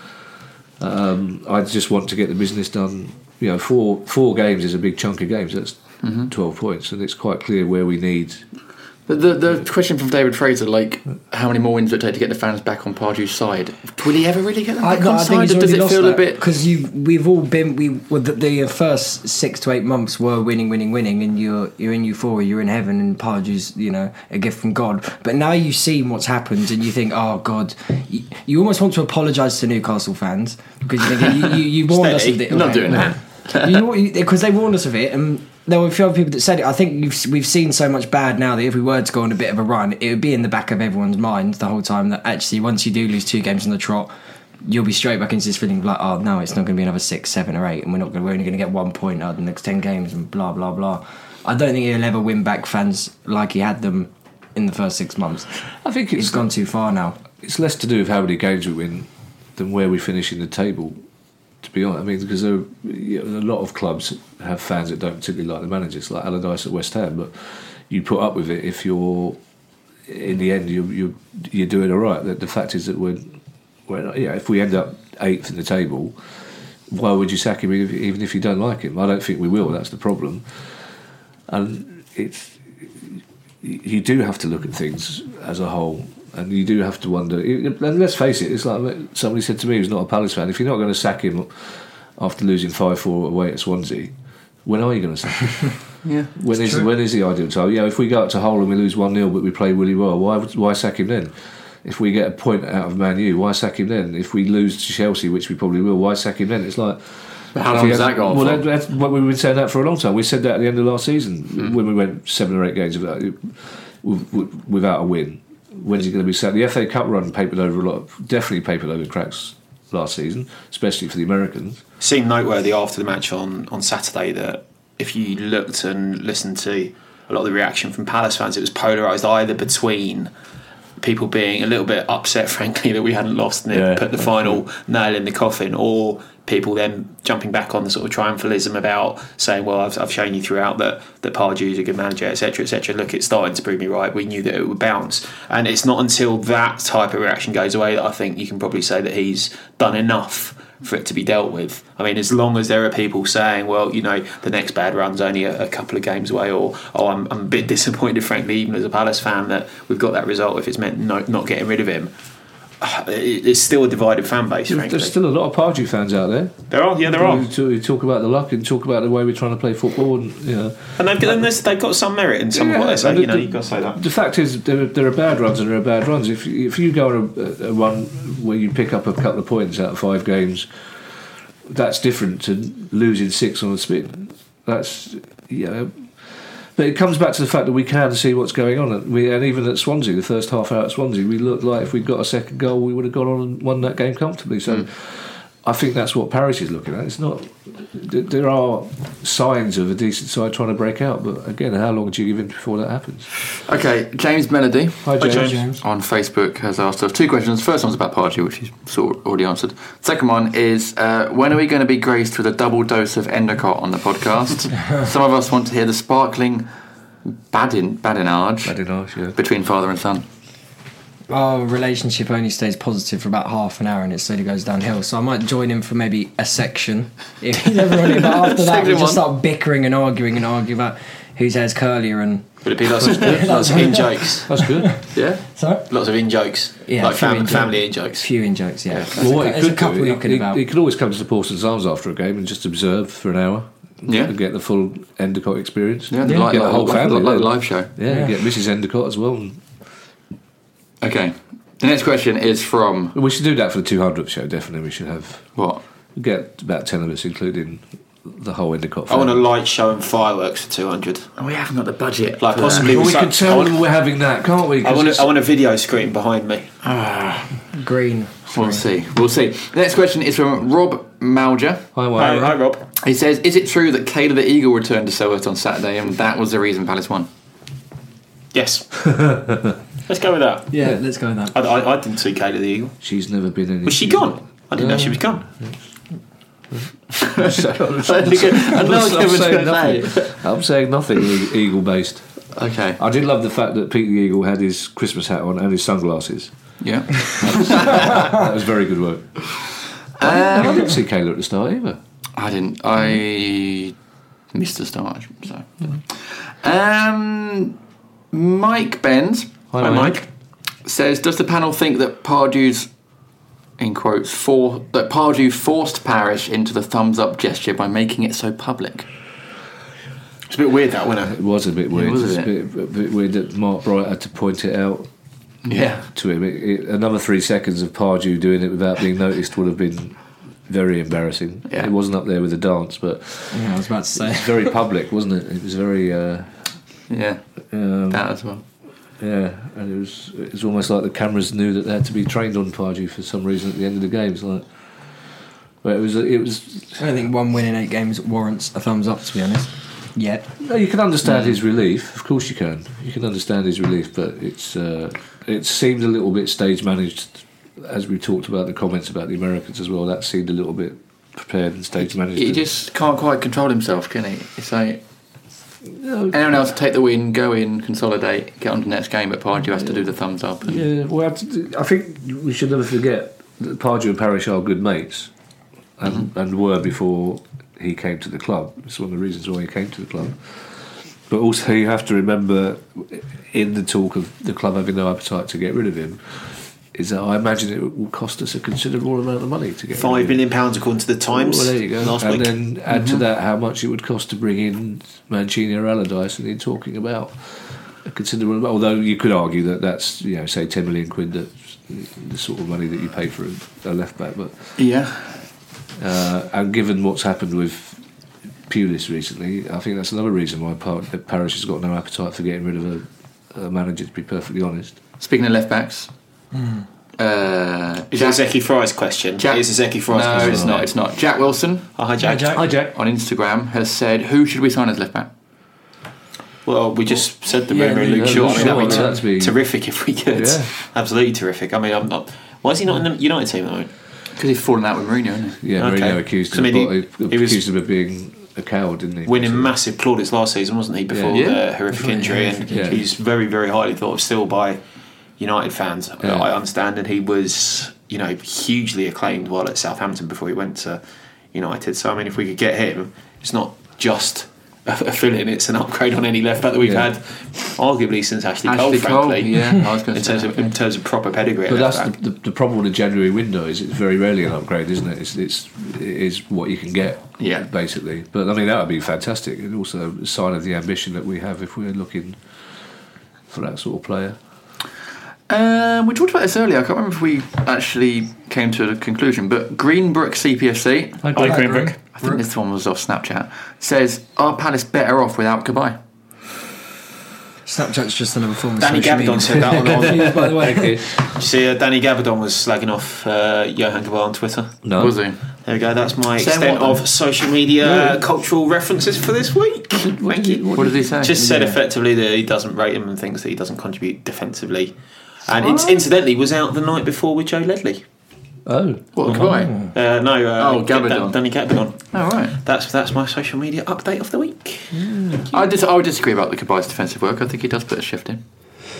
Um, I just want to get the business done. You know, four four games is a big chunk of games. That's Mm-hmm. twelve points, and it's quite clear where we need. But the, the question from David Fraser, like, how many more wins would it take to get the fans back on Pardew's side? Will he ever really get them I, back no, on I think side? he's Or does already it lost feel that, a bit... because you we've all been we well, the, the first six to eight months were winning, winning, winning, and you're you're in euphoria, you're in heaven, and Pardew's, you know, a gift from God. But now you've seen what's happened, and you think, oh God, you, you almost want to apologise to Newcastle fans because you think you, you, you warned us of Steady. it. You're not doing that. Because they warned us of it, and there were a few other people that said it. I think we've, we've seen so much bad now that if we were to go on a bit of a run, it would be in the back of everyone's mind the whole time that actually once you do lose two games on the trot, you'll be straight back into this feeling of like, oh no, it's not going to be another six, seven, or eight, and we're not going. We're only going to get one point out of the next ten games, and blah blah blah. I don't think he'll ever win back fans like he had them in the first six months. I think it's He's gone too far now. It's less to do with how many games we win than where we finish in the table. To be honest, I mean, because there are, you know, a lot of clubs have fans that don't particularly like the managers, like Allardyce at West Ham. But you put up with it if you're, in the end, you're you're, you're doing all right. The, the fact is that we're, we're, yeah, if we end up eighth in the table, why would you sack him if, even if you don't like him? I don't think we will. That's the problem. And it's you do have to look at things as a whole. And you do have to wonder. And let's face it, it's like somebody said to me who's not a Palace fan, if you're not going to sack him after losing five four away at Swansea, when are you going to sack him? Yeah. When is when is the ideal time? Yeah, if we go up to Hull and we lose one nil but we play really well, why why sack him then? If we get a point out of Man U, why sack him then? If we lose to Chelsea, which we probably will, why sack him then? It's like... But how long has that gone Well, for? that, that's what we've been saying that for a long time. We said that at the end of last season Mm. when we went seven or eight games without, without a win. When's he going to be sacked? The F A Cup run papered over a lot, definitely papered over cracks last season, especially for the Americans. Seemed noteworthy after the match on, on Saturday that if you looked and listened to a lot of the reaction from Palace fans, it was polarised either between people being a little bit upset, frankly, that we hadn't lost and Yeah, it put the final nail in the coffin, or people then jumping back on the sort of triumphalism about saying, well, I've, I've shown you throughout that, that Pardew's a good manager, et cetera, et cetera. Look, it's starting to prove me right. We knew that it would bounce. And it's not until that type of reaction goes away that I think you can probably say that he's done enough for it to be dealt with. I mean, as long as there are people saying, well, you know, the next bad run's only a, a couple of games away, or oh, I'm, I'm a bit disappointed, frankly, even as a Palace fan, that we've got that result if it's meant no, not getting rid of him. It's still a divided fan base, frankly. There's still a lot of Pardew fans out there. There are, yeah, there are. Who talk about the luck and talk about the way we're trying to play football, and you know. And they've, and they've got some merit in some Yeah, of what they say. and You know, the- you've got to say that. The fact is, there are, there are bad runs and there are bad runs. If if you go on a, a run where you pick up a couple of points out of five games, that's different to losing six on a spin. That's you know. But it comes back to the fact that we can see what's going on. And, we, and even at Swansea, the first half hour at Swansea, we looked like if we'd got a second goal, we would have gone on and won that game comfortably. So Mm. I think that's what Parish is looking at. It's not. th- There are signs of a decent side trying to break out, but again, how long do you give him before that happens? Okay, James Melody Hi, James. James. on Facebook has asked us two questions. First one's about Pardew, which he's sort of already answered. Second one is, uh, when are we going to be graced with a double dose of Endicott on the podcast? Some of us want to hear the sparkling badin, badinage, Badinage, yeah. between father and son. Our relationship only stays positive for about half an hour and it slowly goes downhill. So I might join him for maybe a section if he's ever on it. But after that, we Section just one. start bickering and arguing and arguing about whose hair's curlier and. But it'd be lots of, lots of in jokes. That's good. Yeah? Sorry? Lots of in jokes. Yeah, like few fam- in joke- family in jokes. Few in jokes, yeah. There's, Well, a, what he there's a could couple do, knocking he, about. he could always come to the Paulson's Arms after a game and just observe for an hour. Yeah. And get the full Endicott experience. Yeah, get like- the like- whole like- family. like a live show. Yeah, Yeah. get Missus Endicott as well. And Okay. The next question is from... we should do that for the two hundredth show, definitely. We should have. What? Get about ten of us, including the whole Endicott I want a family. light show and fireworks for two hundred. Oh, we haven't got the budget. Like for possibly Well, with we some- could tell I want, them we're having that, can't we? I 'Cause want, it's- a, I want a video screen behind me. Green. that. We'll see. We'll see. The next question is from Rob Malger. Hi, Hi, Wayne. hi, Rob. He says, is it true that Kayla the Eagle returned to Selhurst on Saturday and that was the reason Palace won? Yes. Let's go with that. Yeah, let's go with that. I, I, I didn't see Kayla the Eagle. She's never been in. Was she gone? I didn't know she was gone. I'm saying nothing. I'm saying nothing eagle based. Okay. I did love the fact that Pete the Eagle had his Christmas hat on and his sunglasses. Yeah. That was very good work. I Um, didn't see Kayla at the start either. I didn't. I missed the start. So. Um, Mike Benz Hi, Mike. says, does the panel think that Pardew's, in quotes, for that Pardew forced Parish into the thumbs up gesture by making it so public? It's a bit weird that, wasn't It it? was a bit weird. was, It's a isn't bit, a bit weird that Mark Bright had to point it out Yeah. to him. It, it, another three seconds of Pardew doing it without being noticed would have been very embarrassing. Yeah. It wasn't up there with the dance, but Yeah, I was about to say. it's very public, wasn't it? It was very. Uh, Yeah. um, That as well. Yeah, and it was it was almost like the cameras knew that they had to be trained on Pardew for some reason at the end of the game. It's like, but it was it was. I don't think one win in eight games warrants a thumbs up, to be honest. Yet. No, you can understand his relief. Of course, you can. You can understand his relief, but it's uh, it seemed a little bit stage managed, as we talked about the comments about the Americans as well. That seemed a little bit prepared and stage managed. He just can't quite control himself, can he? It's like anyone else take the win, go in, consolidate, get on to the next game, but Pardew has to do the thumbs up. And Yeah, well, I think we should never forget that Pardew and Parish are good mates, and, Mm-hmm. and were before he came to the club. It's one of the reasons why he came to the club. But also, you have to remember, in the talk of the club having no appetite to get rid of him, is that I imagine it will cost us a considerable amount of money to get Five million pounds according to the Times. Well, there you go. Last and week. then add to Mhm. that how much it would cost to bring in Mancini or Allardyce, and you're talking about a considerable. Although you could argue that that's, you know, say ten million quid, that's the sort of money that you pay for a, a left back. But yeah, uh, and given what's happened with Pulis recently, I think that's another reason why Par- Parish has got no appetite for getting rid of a, a manager. To be perfectly honest. Speaking of left backs. Mm. Uh, Is it a Zeki Fry's question? Jack, it is a Zeki Fry's no, question. it's not. It's not. Jack Wilson. Oh, hi, Jack. Hi, Jack. On Instagram has said, "Who should we sign as left back?" Well, we just said the Yeah, rumour of Luke Luke Shaw. Shaw. I mean, Luke that'd be, Shaw, ter- that'd be- terrific if we could. Yeah. Absolutely terrific. I mean, I'm not. Why is he not in the United team at the moment? Because he's fallen out with Mourinho, isn't he? Yeah, Okay. Mourinho accused So, I him, mean, of, he- he, he was- accused him of being a coward, didn't he? Winning Basically. massive plaudits last season, wasn't he? Before Yeah. the horrific Before the injury, horrific and injury. he's very, very highly thought of still by United fans. Yeah. I understand, and he was, you know, hugely acclaimed while at Southampton before he went to United. So, I mean, if we could get him, it's not just a, a fill-in; it's an upgrade on any left back that we've Yeah. had, arguably since Ashley, Ashley Cole, Cole, frankly. yeah, I was going in to terms say of that, in terms of proper pedigree. at But left that's back. the, the, the problem with the January window is it's very rarely an upgrade, isn't it? It's, it's it is what you can get, Yeah. basically. But I mean that would be fantastic, and also a sign of the ambition that we have if we're looking for that sort of player. Um, we talked about this earlier. I can't remember if we actually came to a conclusion, but Greenbrook C P F C, Hi, Greenbrook. I think this one was off Snapchat, says, "Are Palace better off without Kabay?" Snapchat's just another form of Danny social media. Gabadon said that on. on By the way. Did you see uh, Danny Gabadon was slagging off uh, Johan Cabal on Twitter? No, Was he? There we go. That's my Saying extent what then? of social media cultural references for this week. Thank you. What did he say? Just said Yeah. effectively that he doesn't rate him and thinks that he doesn't contribute defensively. And inc- incidentally, was out the night before with Joe Ledley. Oh, What, Kabay? Uh, no, uh, Oh, Gabadon. Dan- Danny Gabadon. Oh, right. That's that's my social media update of the week. I, dis- I would disagree about the Kabay's defensive work. I think he does put a shift in.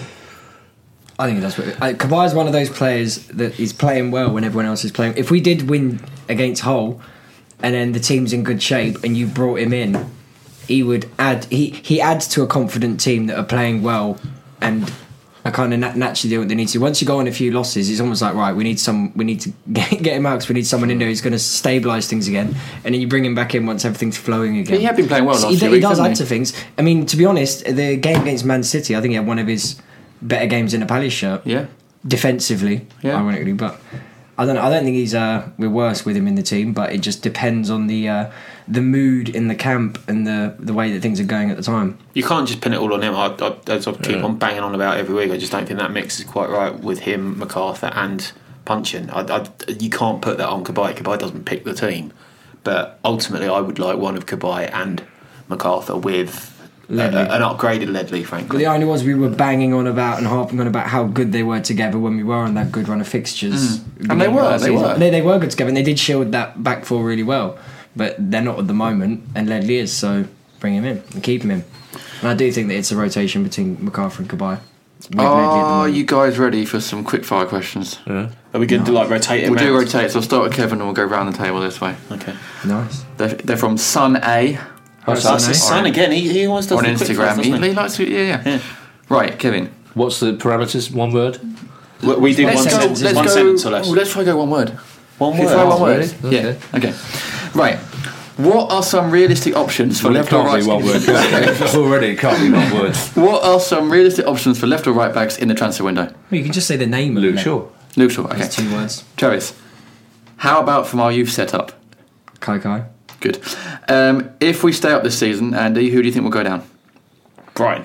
I think that's what. Uh, Kabay is one of those players that is playing well when everyone else is playing. If we did win against Hull, and then the team's in good shape, and you brought him in, he would add. He he adds to a confident team that are playing well, and are kind of nat- naturally doing what they need to. Once you go on a few losses, it's almost like right. We need some. We need to get, get him out because we need someone in there who's going to stabilise things again, and then you bring him back in once everything's flowing again. He had been playing well last he, few he weeks, does hasn't add he? to things. I mean, to be honest, the game against Man City, I think he had one of his better games in a Palace shirt. Yeah. Defensively, Yeah. ironically, but I don't know. I don't think he's uh, we're worse with him in the team, but it just depends on the uh, the mood in the camp and the the way that things are going at the time. You can't just pin it all on him. I, I, as I keep Yeah. on banging on about every week, I just don't think that mix is quite right with him, MacArthur, and Punchin. I, I, you can't put that on Kabay. Kabay doesn't pick the team, but ultimately, I would like one of Kabay and MacArthur with a, Ledley. a, an upgraded Ledley, But frankly. the irony was we were banging on about and harping on about how good they were together when we were on that good run of fixtures. Mm. And they beginning of were, last they season. were. They, they were good together, and they did shield that back four really well. But they're not at the moment, and Ledley is, so bring him in and keep him in. And I do think that it's a rotation between MacArthur and Kabay. with Ledley at the Are moment. you guys ready for some quick fire questions? yeah. Are we going to like rotate it? We'll do round? rotate, so I'll start with Kevin and we'll go round the table this way. Okay. Nice. They're, they're from Sun A Oh, so that's Son, his eh? son again. He, he always does on the quick Instagram. fires, He, doesn't he likes to, yeah, yeah, Yeah. Right, Kevin. What's the parameters? One word. We, we do Let's one go. sentence. Let's one go. sentence or less. oh, let's try go one word. One Should we word. try one word? really? Yeah. Okay. Okay. Right. What are some realistic options for Well, it left or can't right? be one word. can it? Already, it can't be one word. What are some realistic options for left or right backs in the transfer window? Well, you can just say the name of Luke it. Shaw. Luke Shaw. Okay. That's two words. Travis. How about from our youth setup? Kai Kai. Good. Um, if we stay up this season, Andy, who do you think will go down? Brighton.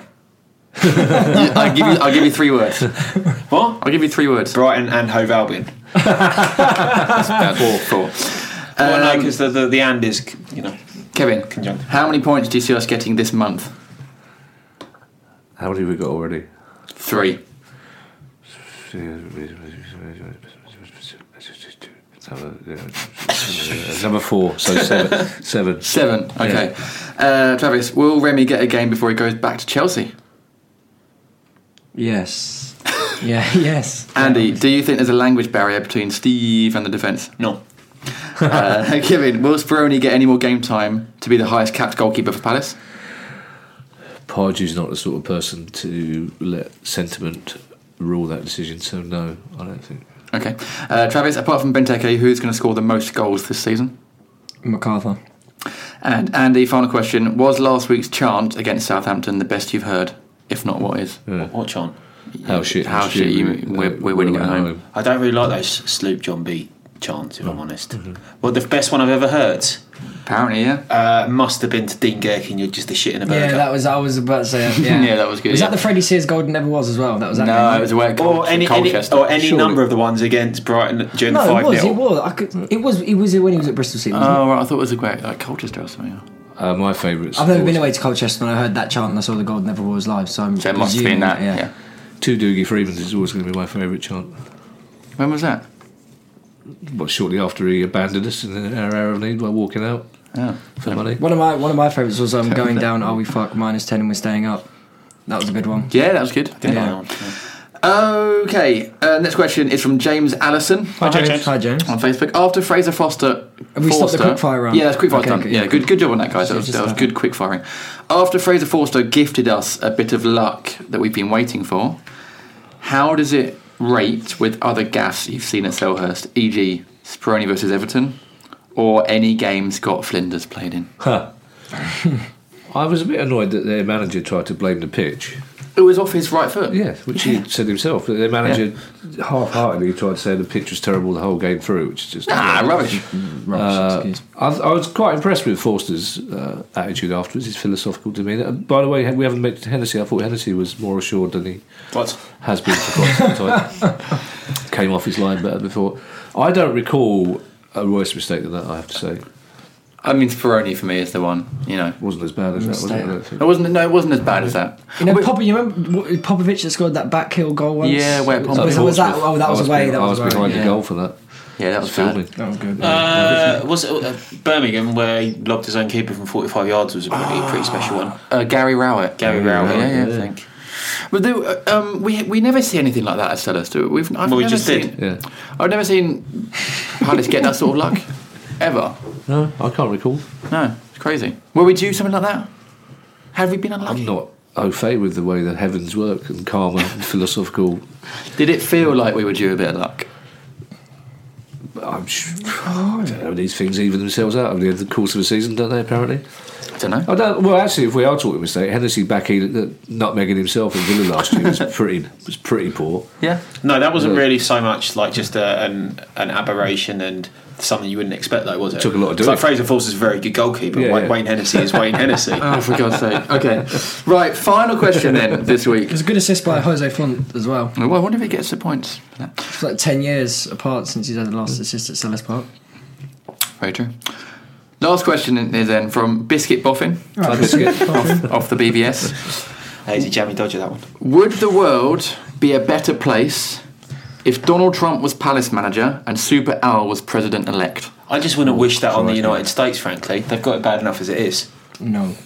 I'll give you. I'll give you three words. What? I'll give you three words. Brighton and Hove Albion. Four. Four. Well, no, Um, because the, the the and is, you know, Kevin, conjunct. how many points do you see us getting this month? How many have we got already? Three. Number four, so seven. seven. Seven. Okay. Uh, Travis, will Remy get a game before he goes back to Chelsea? Yes. Yeah. Yes. Andy, do you think there's a language barrier between Steve and the defence? No. Uh, Kevin, will Speroni get any more game time to be the highest capped goalkeeper for Palace? Pardew's not the sort of person to let sentiment rule that decision. So no, I don't think. Okay, uh, Travis. Apart from Benteke, who's going to score the most goals this season? MacArthur. And Andy, final question: was last week's chant against Southampton the best you've heard? If not, what is? What, what chant? How shit? How shit? You, we're, we're winning at home. I don't really like those Sloop John B chants, if I'm honest. Mm-hmm. Well, the best one I've ever heard. Apparently, yeah. Uh, must have been to Dean Gherkin. You're just a shit in a burger. Yeah, that was. I was about to say. Yeah, yeah that was good. Was yeah. that the Freddie Sears goal never was as well? That was that. No, game, it was away at Col- or any, any or any Surely. number of the ones against Brighton during no, the five it was. nil. It was. I could, it was. It was when he was at Bristol City. Oh, right. I thought it was a great like Colchester or something. Uh, my favourite. I've never been away to Colchester and I heard that chant and I saw the goal never was live. So I'm so it must have been that. Yeah. yeah. Two Doogie Freemans is always going to be my favourite chant. When was that? Well, shortly after he abandoned us in our hour of need by walking out oh, for money. One of my one of my favourites was um, going down. Are we fuck minus ten and we're staying up? That was a good one. Yeah, that was good. Yeah. Okay, uh, next question is from James Allison. Hi James. Hi James. On Facebook. After Fraser Foster, Have we stopped the quickfire round? Yeah, that's quickfire Okay, done. good, Yeah, yeah, good, good job on that, guys. That was, that was good quick firing. After Fraser Forster gifted us a bit of luck that we've been waiting for, how does it rate with other gaffes you've seen at Selhurst, for example, Speroni versus Everton, or any game Scott Flinders played in? Huh. I was a bit annoyed that their manager tried to blame the pitch. It was off his right foot. Yeah, which yeah. he said himself. But their manager yeah. half-heartedly tried to say the pitch was terrible the whole game through, which is just ah uh, rubbish. rubbish uh, I, I was quite impressed with Forster's uh, attitude afterwards, his philosophical demeanour. And by the way, we haven't met Hennessy. I thought Hennessy was more assured than he what? has been for quite some time. Came off his line better before. I don't recall a worse mistake than that, I have to say. I mean, Speroni for me is the one. You know, wasn't as bad as that, was it? I don't think. It wasn't. No, it wasn't as bad as that. You know, Wait, Pop, you remember Popovic that scored that back heel goal once? Yeah, where was, was, was that? Oh, that was, was away. Be, That I was, was behind yeah. the goal for that. Yeah, that was, was filming. That was good. Uh, was it uh, Birmingham where he lobbed his own keeper from forty-five yards? Was a pretty, oh, pretty special one. Uh, Gary Rowett. Gary yeah, Rowett. Yeah, yeah, yeah. I think. But there, um, we we never see anything like that at Sellers, do we? We've I've well, we never just seen, did. Yeah. I've never seen Palace get that sort of luck ever. No, I can't recall. No, it's crazy. Were we due something like that? Have we been unlucky? I'm not au fait with the way the heavens work and karma and philosophical. Did it feel like we were due a bit of luck? I'm sure, oh, I don't know, these things even themselves out over the course of a season, don't they, apparently? I don't know. I don't, well, actually, if we are talking mistake, Hennessy backing nutmegging himself in Villa last year was pretty was pretty poor. Yeah. No, that wasn't Yeah. really so much like just a, an an aberration and something you wouldn't expect, though, was it? It took a lot of It's doing. like Fraser Forster's a very good goalkeeper. Yeah, Wayne, yeah. Wayne Hennessy is Wayne Hennessy. Oh, for God's sake. Okay. Right, final question then this week. It was a good assist by Jose Font as well. Well, I wonder if he gets the points for that. It's like ten years apart since he's had the last assist at Sellers Park. Very true. Last question is then from Biscuit Boffin. Right, Biscuit. off, off the B B S. Hazy Jammy Dodger, that one. Would the world be a better place if Donald Trump was Palace manager and Super Al was president-elect? I just wouldn't wish that on the Christ, United man. States, frankly. They've got it bad enough as it is. No.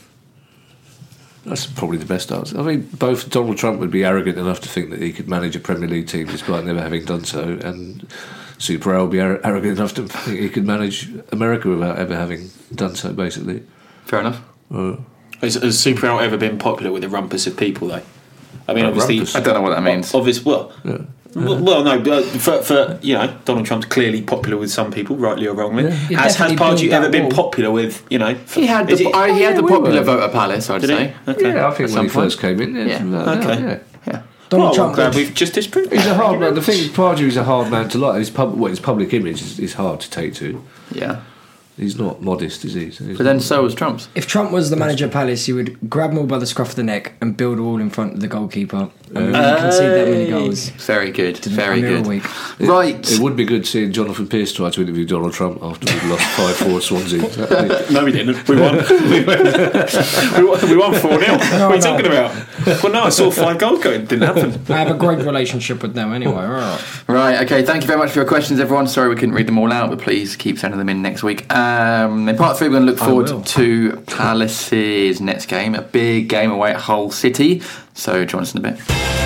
That's probably the best answer. I mean, both Donald Trump would be arrogant enough to think that he could manage a Premier League team despite never having done so, and Super Al would be ar- arrogant enough to think he could manage America without ever having done so, basically. Fair enough. Uh, Has, has Super Al ever been popular with the rumpus of people, though? I mean, Uh, obviously... rumpus? I don't know what that means. Obvious, well... yeah. Well, well, no, but for, for you know, Donald Trump's clearly popular with some people, rightly or wrongly. Yeah. He Has has definitely Pardew built ever that been wall. popular with, you know? He had is the, it- I, he Oh, had yeah, the we popular were. vote at Palace, I'd Did say. he? Okay. Yeah, I think At when he some first came in. Yeah, Yeah. uh, Okay. yeah. Yeah. Donald Well, Trump I'm glad would- we've just disproved He's that. a hard man. The thing is, Pardew is a hard man to like. His, pub, well, his public image is, is hard to take to. Yeah. He's not modest, is he? So he's But then so was Trump's. If Trump was the manager of Palace, he would grab them all by the scruff of the neck and build a wall in front of the goalkeeper. And we wouldn't concede that many goals. Very good. Very Under a good. week. Right. It would be good seeing Jonathan Pearce try to interview Donald Trump after we lost five four at Swansea. That'd No, we didn't. We won. we won, we won four nil. What are you no. talking about? Well, no, I saw five goals go. It didn't happen. I have a great relationship with them anyway. All right. Right, okay, thank you very much for your questions, everyone. Sorry we couldn't read them all out, but please keep sending them in next week. Um, in part three, we're going to look I forward will. to Palace's next game, a big game away at Hull City. So join us in a bit.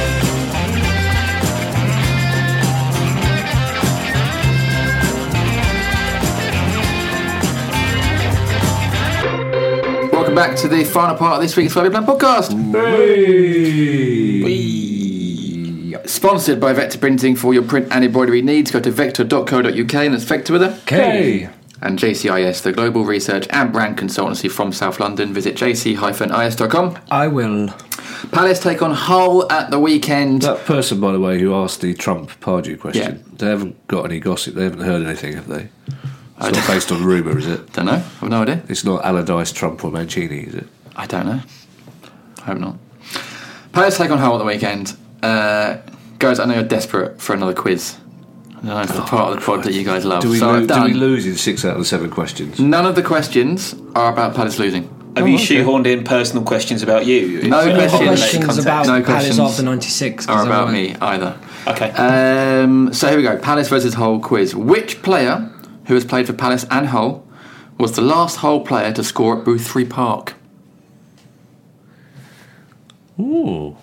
Welcome back to the final part of this week's Flavor Plan podcast. Sponsored by Vector Printing. For your print and embroidery needs, go to vector dot co dot uk, and that's Vector with a K. And J C I S, the global research and brand consultancy from South London. Visit j c dash i s dot com. I will. Palace take on Hull at the weekend. That person, by the way, who asked the Trump Pardew question, Yeah. they haven't got any gossip. They haven't heard anything, have they? It's not based on rumour, is it? Don't know. I've no idea. It's not Allardyce, Trump, or Mancini, is it? I don't know. I hope not. Palace take on Hull at the weekend. Uh, guys, I know you're desperate for another quiz. I know it's the part of the pod that you guys love. Do we, so lo- I've do done. we lose in six out of the seven questions? None of the questions are about Palace losing. Have you shoehorned in personal questions about you? No In questions. related Questions context? about No Palace questions after ninety-six. 'cause Are I about won't- me either. Okay. Um, so here we go. Palace versus Hull quiz. Which player who has played for Palace and Hull was the last Hull player to score at Boothry Park? Ooh.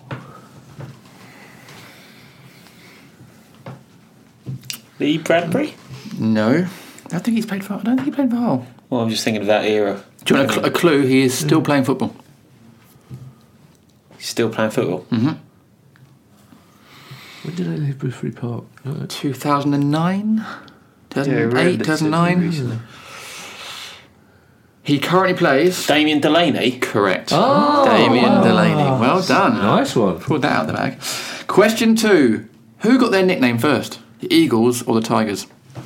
Lee Bradbury? No. I don't think he's played for. I don't think he played for Hull. Well, I'm just thinking of that era. Do you want a, cl- a clue? He is still playing football. He's still playing football. Mm-hmm. When did they leave Boothry Park? Uh, two thousand nine? two thousand eight, two thousand nine? He currently plays. Damien Delaney? Correct. Oh. Damien Delaney. Well done. Nice one. Pulled that out of the bag. Question two. Who got their nickname first? The Eagles or the Tigers?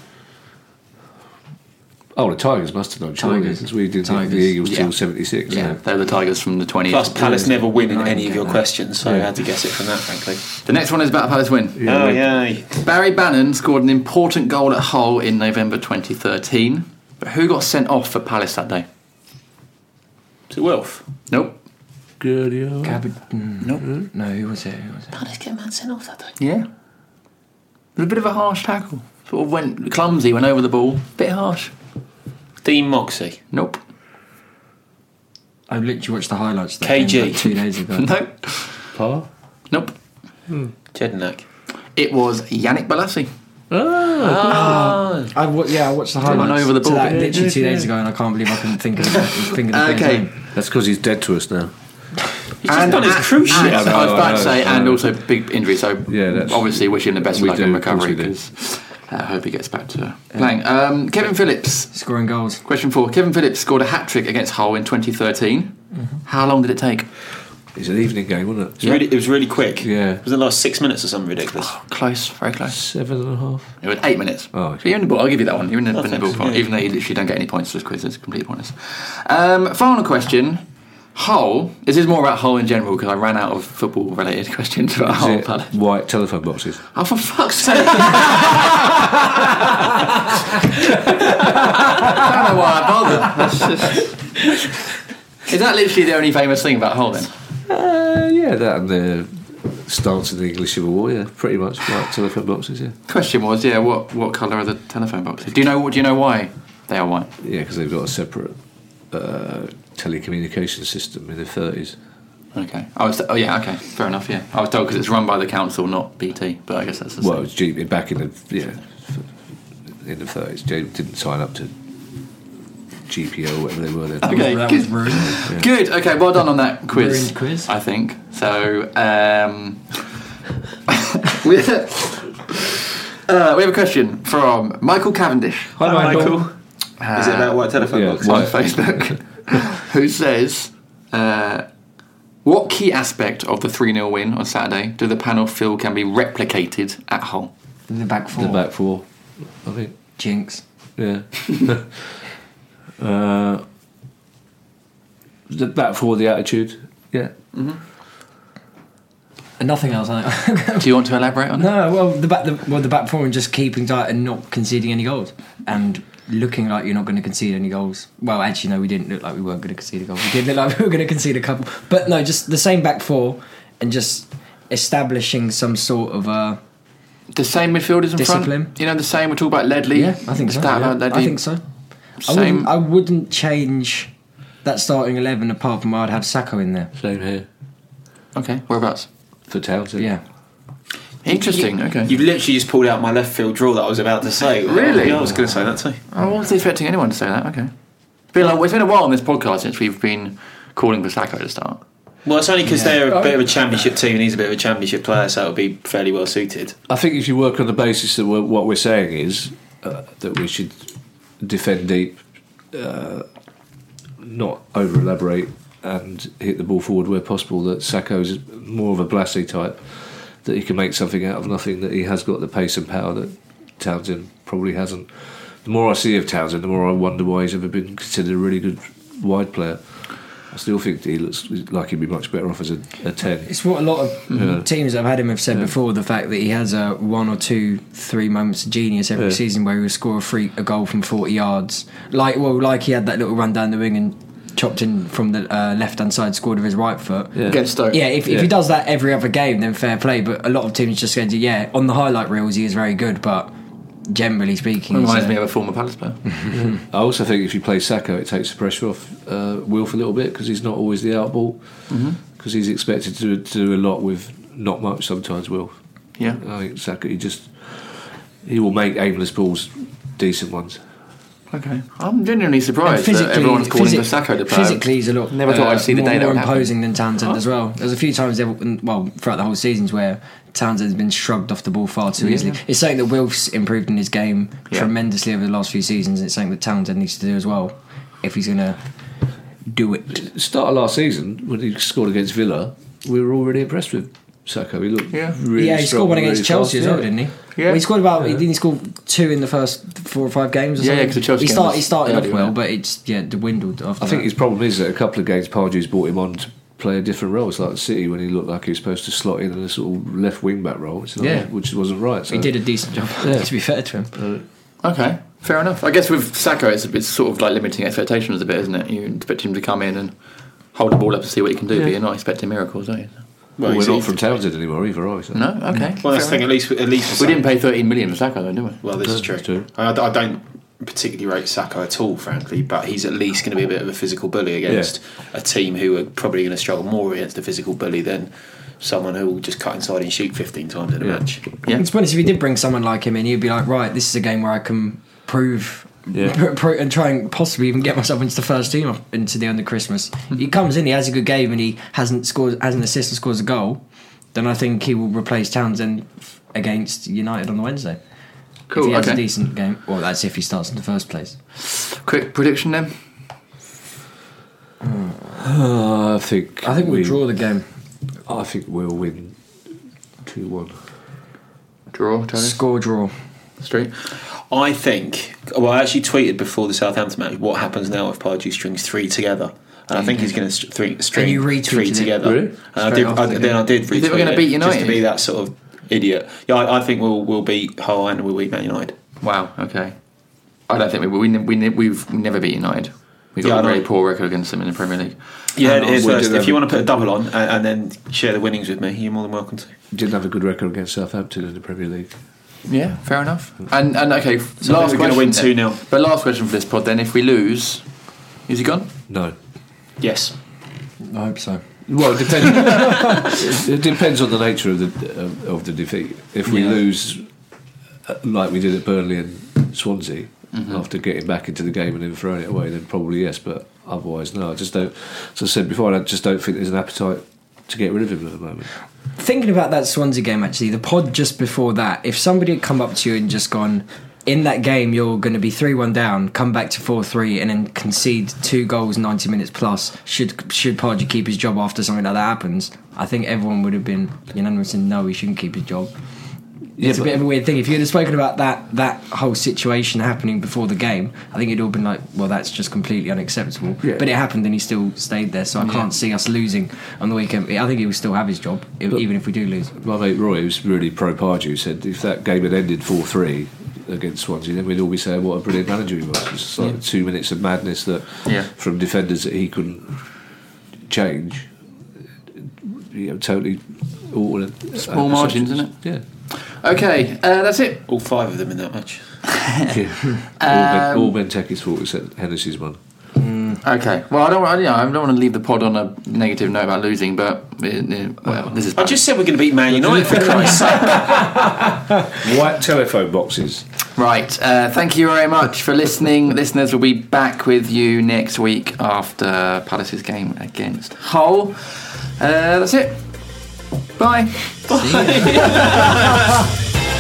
Oh, the Tigers must have done, surely, Tigers. because we did Tigers. the Eagles Yeah. till seventy-six. Yeah, they're the Tigers from the twenties. Plus, Palace never win in I any of get your that. questions, so I Yeah. had to guess it from that, frankly. The next one is about a Palace win. Oh, yeah. Barry Bannon scored an important goal at Hull in November twenty thirteen. But who got sent off for Palace that day? Is it Wilf? Nope. Good, yeah. Cab- mm, Nope. No, who was it? Who was it? Palace get a man sent off that day. Yeah. It was a bit of a harsh tackle. Sort of went clumsy, went over the ball. Bit harsh. Dean Moxey. Nope. I literally watched the highlights. That K G. came like two days ago. Nope. Par? Nope. Jedinak. It was Yannick Balassi. Ah. I wa- yeah, I watched the Went highlights. over the to ball. that Yeah, literally yeah, two days yeah. ago, and I can't believe I couldn't think of the, think of the player's Okay. name. That's because he's dead to us now. He's just done his cruise ship. And, I know, I was about I to know, say, I and know. also big injury. So Yeah, that's- obviously wish him the best of we luck do, in of course recovery we do. because I hope he gets back to playing. Um, Kevin Phillips. Scoring goals. Question four. Kevin Phillips scored a hat trick against Hull in twenty thirteen. How long did it take? It's an evening game, wasn't It was, really, it was really quick. Yeah. Was it like six minutes or something ridiculous? Close, very it? close. Seven and a half. It was eight minutes. Oh, okay. So you're in the ball. I'll give you that one. You're in the, Oh, in the thanks. ballpark, Yeah. even though you literally don't get any points for this quiz. It's completely pointless. Um, final question. Hull. This is more about Hull in general because I ran out of football-related questions about Is Hull. it Palace. white telephone boxes? Oh, for fuck's sake! I don't know why I bothered. That's just... Is that literally the only famous thing about Hull then? Uh, yeah, that and the stance of the English Civil War, yeah, pretty much white telephone boxes, yeah. Question was, yeah, what, what colour are the telephone boxes? Do you know? Do you know why they are white? Yeah, because they've got a separate uh, telecommunication system in the thirties. Okay. I was. Oh yeah. Okay. Fair enough. Yeah. I was told because it's run by the council, not B T. But I guess that's the Well, it same. was G- back in the yeah in the thirties. J didn't sign up to G P O or whatever they were then. Okay. That Good. was rude. Yeah. Good. Okay. Well done on that quiz. Ruined quiz. I think so. Um, we, uh, we have a question from Michael Cavendish. Hi, Michael. Uh, Is it about white telephone yeah, boxes? on white- Facebook, who says, uh, "What key aspect of the three nil win on Saturday do the panel feel can be replicated at Hull?" The back four. The back four, I think. Jinx. Yeah. uh, the back four, the attitude. Yeah. And nothing else. I Do you want to elaborate on it? No, well, the back, the, well, the back four and just keeping tight and not conceding any goals and looking like you're not going to concede any goals. Well, actually, no, we didn't look like we weren't going to concede a goal. We did look like we were going to concede a couple, but no, just the same back four and just establishing some sort of uh, The same midfielders in discipline. front. You know, the same. We talk about Ledley. Yeah, I think so. Stat yeah. about Ledley. I think so. I Same. wouldn't, I wouldn't change that starting eleven apart from I'd have Sacco in there. Same here Okay. Whereabouts? for Townsend. Yeah. Interesting. Okay. You've literally just pulled out my left field draw that I was about to say. Really? Yeah, I was going to say that too. I wasn't expecting anyone to say that. Okay. It's been, like, it's been a while on this podcast since we've been calling for Sacco to start. Well, it's only because Yeah. they're a bit of a championship team and he's a bit of a championship player, so it'll be fairly well suited. I think if you work on the basis that we're, what we're saying is uh, that we should defend deep, uh, not over elaborate, and hit the ball forward where possible. That Sakho's more of a Blassie type, that he can make something out of nothing. That he has got the pace and power that Townsend probably hasn't. The more I see of Townsend, the more I wonder why he's ever been considered a really good wide player. I still think he looks like he'd be much better off as a, a ten. It's what a lot of Yeah. teams that have had him have said Yeah. before, the fact that he has a one or two, three moments of genius every Yeah. season where he will score a free a goal from forty yards. Like well, like he had that little run down the wing and chopped in from the uh, left hand side, scored with his right foot. Yeah. Against Stoke. Yeah, if, Yeah. if he does that every other game, then fair play. But a lot of teams just going to, yeah, on the highlight reels he is very good, but generally speaking, he's, Reminds uh, me of a former Palace player. I also think if you play Sakho, it takes the pressure off uh, Wilf a little bit because he's not always the out ball. Because he's expected to, to do a lot with not much sometimes. Wilf. Yeah. I think Sakho, he just he will make aimless balls decent ones. Okay, I'm genuinely and surprised that physically, everyone's calling physi- for Sakho to play. physically he's a lot Never thought uh, I'd see the more, day that more would happen. imposing than Townsend Oh. as well. There's a few times, there- well, throughout the whole seasons where Townsend's been shrugged off the ball far too Yeah. easily. It's something that Wilf's improved in his game Yeah. tremendously over the last few seasons. And it's something that Townsend needs to do as well if he's going to do it. Start of last season when he scored against Villa, we were already impressed with Sakho. He looked Yeah. really yeah, he strong scored one and against really Chelsea fast. as well, Yeah. didn't he? Yeah. Well, he scored about. Yeah. Didn't he score two in the first four or five games? Or Yeah, yeah, something? 'cause the Chelsea he game started. was He started off early, well, wasn't but it's yeah, dwindled after I think that. his problem is that a couple of games Pardew's brought him on to play a different role. It's like City when he looked like he was supposed to slot in in a sort of left wing back role, which, Yeah. which wasn't right. So. He did a decent job. Yeah. To be fair to him. Okay, fair enough. I guess with Sakho, it's, it's sort of like limiting expectations a bit, isn't it? You expect him to come in and hold the ball up to see what he can do, Yeah. but you're not expecting miracles, are you? Well, he's- we're not from Townsend anymore either, are we? So. No, okay. Well, that's the fair thing. At enough. least, at least We didn't pay thirteen million for Sakho, though, did we? Well, this No, is true. that's true. I, I don't particularly rate Sakho at all, frankly, but he's at least going to be a bit of a physical bully against a team who are probably going to struggle more against a physical bully than someone who will just cut inside and shoot fifteen times in a Yeah. match. Yeah. It's funny if he did bring someone like him in, he'd be like, right, this is a game where I can prove. Yeah. pr- pr- and try and possibly even get myself into the first team up into the end of Christmas. He comes in, he has a good game, and he hasn't scored, has an assist and scores a goal. Then I think he will replace Townsend against United on the Wednesday. Cool, If he has okay. a decent game. Well, that's if he starts in the first place. Quick prediction then? Uh, I think. I think we'll draw the game. I think we'll win two one. Draw, Tony? Score draw. Street? I think. Well, I actually tweeted before the Southampton match. What happens now if Pardew strings three together? And I think he's going to st- three, string And you retweeted three it. together. Really? And I Straight did, after I, the then game. I did. You think we're retweet gonna it beat just to United? be that sort of idiot. Yeah, I, I think we'll we'll beat Hull and we'll beat Man United. Wow, okay. I don't think we we, we, we we've never beat United. We've got Yeah, I a very know. poor record against them in the Premier League. Yeah, And it is also first. did If you have- want to put a double on and, and then share the winnings with me, you're more than welcome to. Didn't have a good record against Southampton in the Premier League. Yeah, fair enough. And and okay, So last we're going to question win then. two nil. But last question for this pod then: if we lose, is he gone? No. Yes. I hope so. Well, it depends. it depends on the nature of the uh, of the defeat. If we Yeah. lose, uh, like we did at Burnley and Swansea, Mm-hmm. after getting back into the game and then throwing it away, then probably yes. But otherwise, no. I just don't. As I said before, I just don't think there's an appetite to get rid of him at the moment. Thinking about that Swansea game, actually, the pod just before that, if somebody had come up to you and just gone, in that game you're going to be three one down, come back to four three and then concede two goals ninety minutes plus, should should Pardew keep his job after something like that happens, I think everyone would have been unanimous in no, he shouldn't keep his job. Yeah, It's a but- bit of a weird thing. If you'd have spoken about that that whole situation happening before the game, I think it'd all been like, well, that's just completely unacceptable. Yeah. But it happened and he still stayed there, so I can't see us losing on the weekend. I think he will still have his job, e- But- even if we do lose. My mate Roy, who's really pro Pardew, said if that game had ended four three against Swansea, then we'd all be saying what a brilliant manager he was. It's just like Yeah. two minutes of madness that Yeah. from defenders that he couldn't change. You know, totally all Small margins, isn't it? Yeah. Okay, uh, that's it. All five of them in that match. yeah. all, ben, all Benteke's fault except Hennessy's one. Okay. Well, I don't. I, you know, I don't want to leave the pod on a negative note about losing, but uh, uh, well, this is. I just said we're going to beat Man United for Christ's sake. White telephone boxes. Right, uh, thank you very much for listening. Listeners, will be back with you next week after Palace's game against Hull. Uh, that's it. Bye. Bye.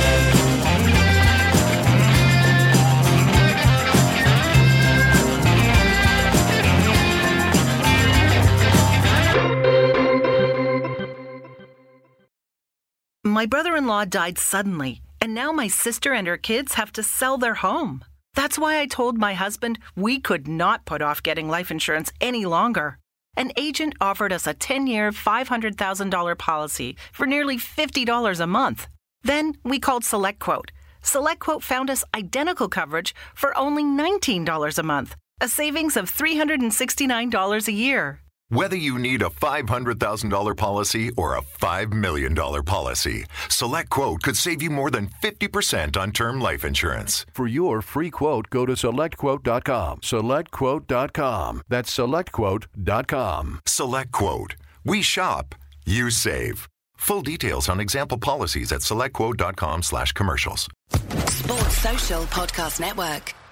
My brother-in-law died suddenly, and now my sister and her kids have to sell their home. That's why I told my husband we could not put off getting life insurance any longer. An agent offered us a ten-year, five hundred thousand dollars policy for nearly fifty dollars a month. Then we called SelectQuote. SelectQuote found us identical coverage for only nineteen dollars a month, a savings of three hundred sixty-nine dollars a year. Whether you need a five hundred thousand dollars policy or a five million dollars policy, SelectQuote could save you more than fifty percent on term life insurance. For your free quote, go to select quote dot com. select quote dot com. That's select quote dot com. SelectQuote. We shop. You save. Full details on example policies at select quote dot com slash commercials. Sports Social Podcast Network.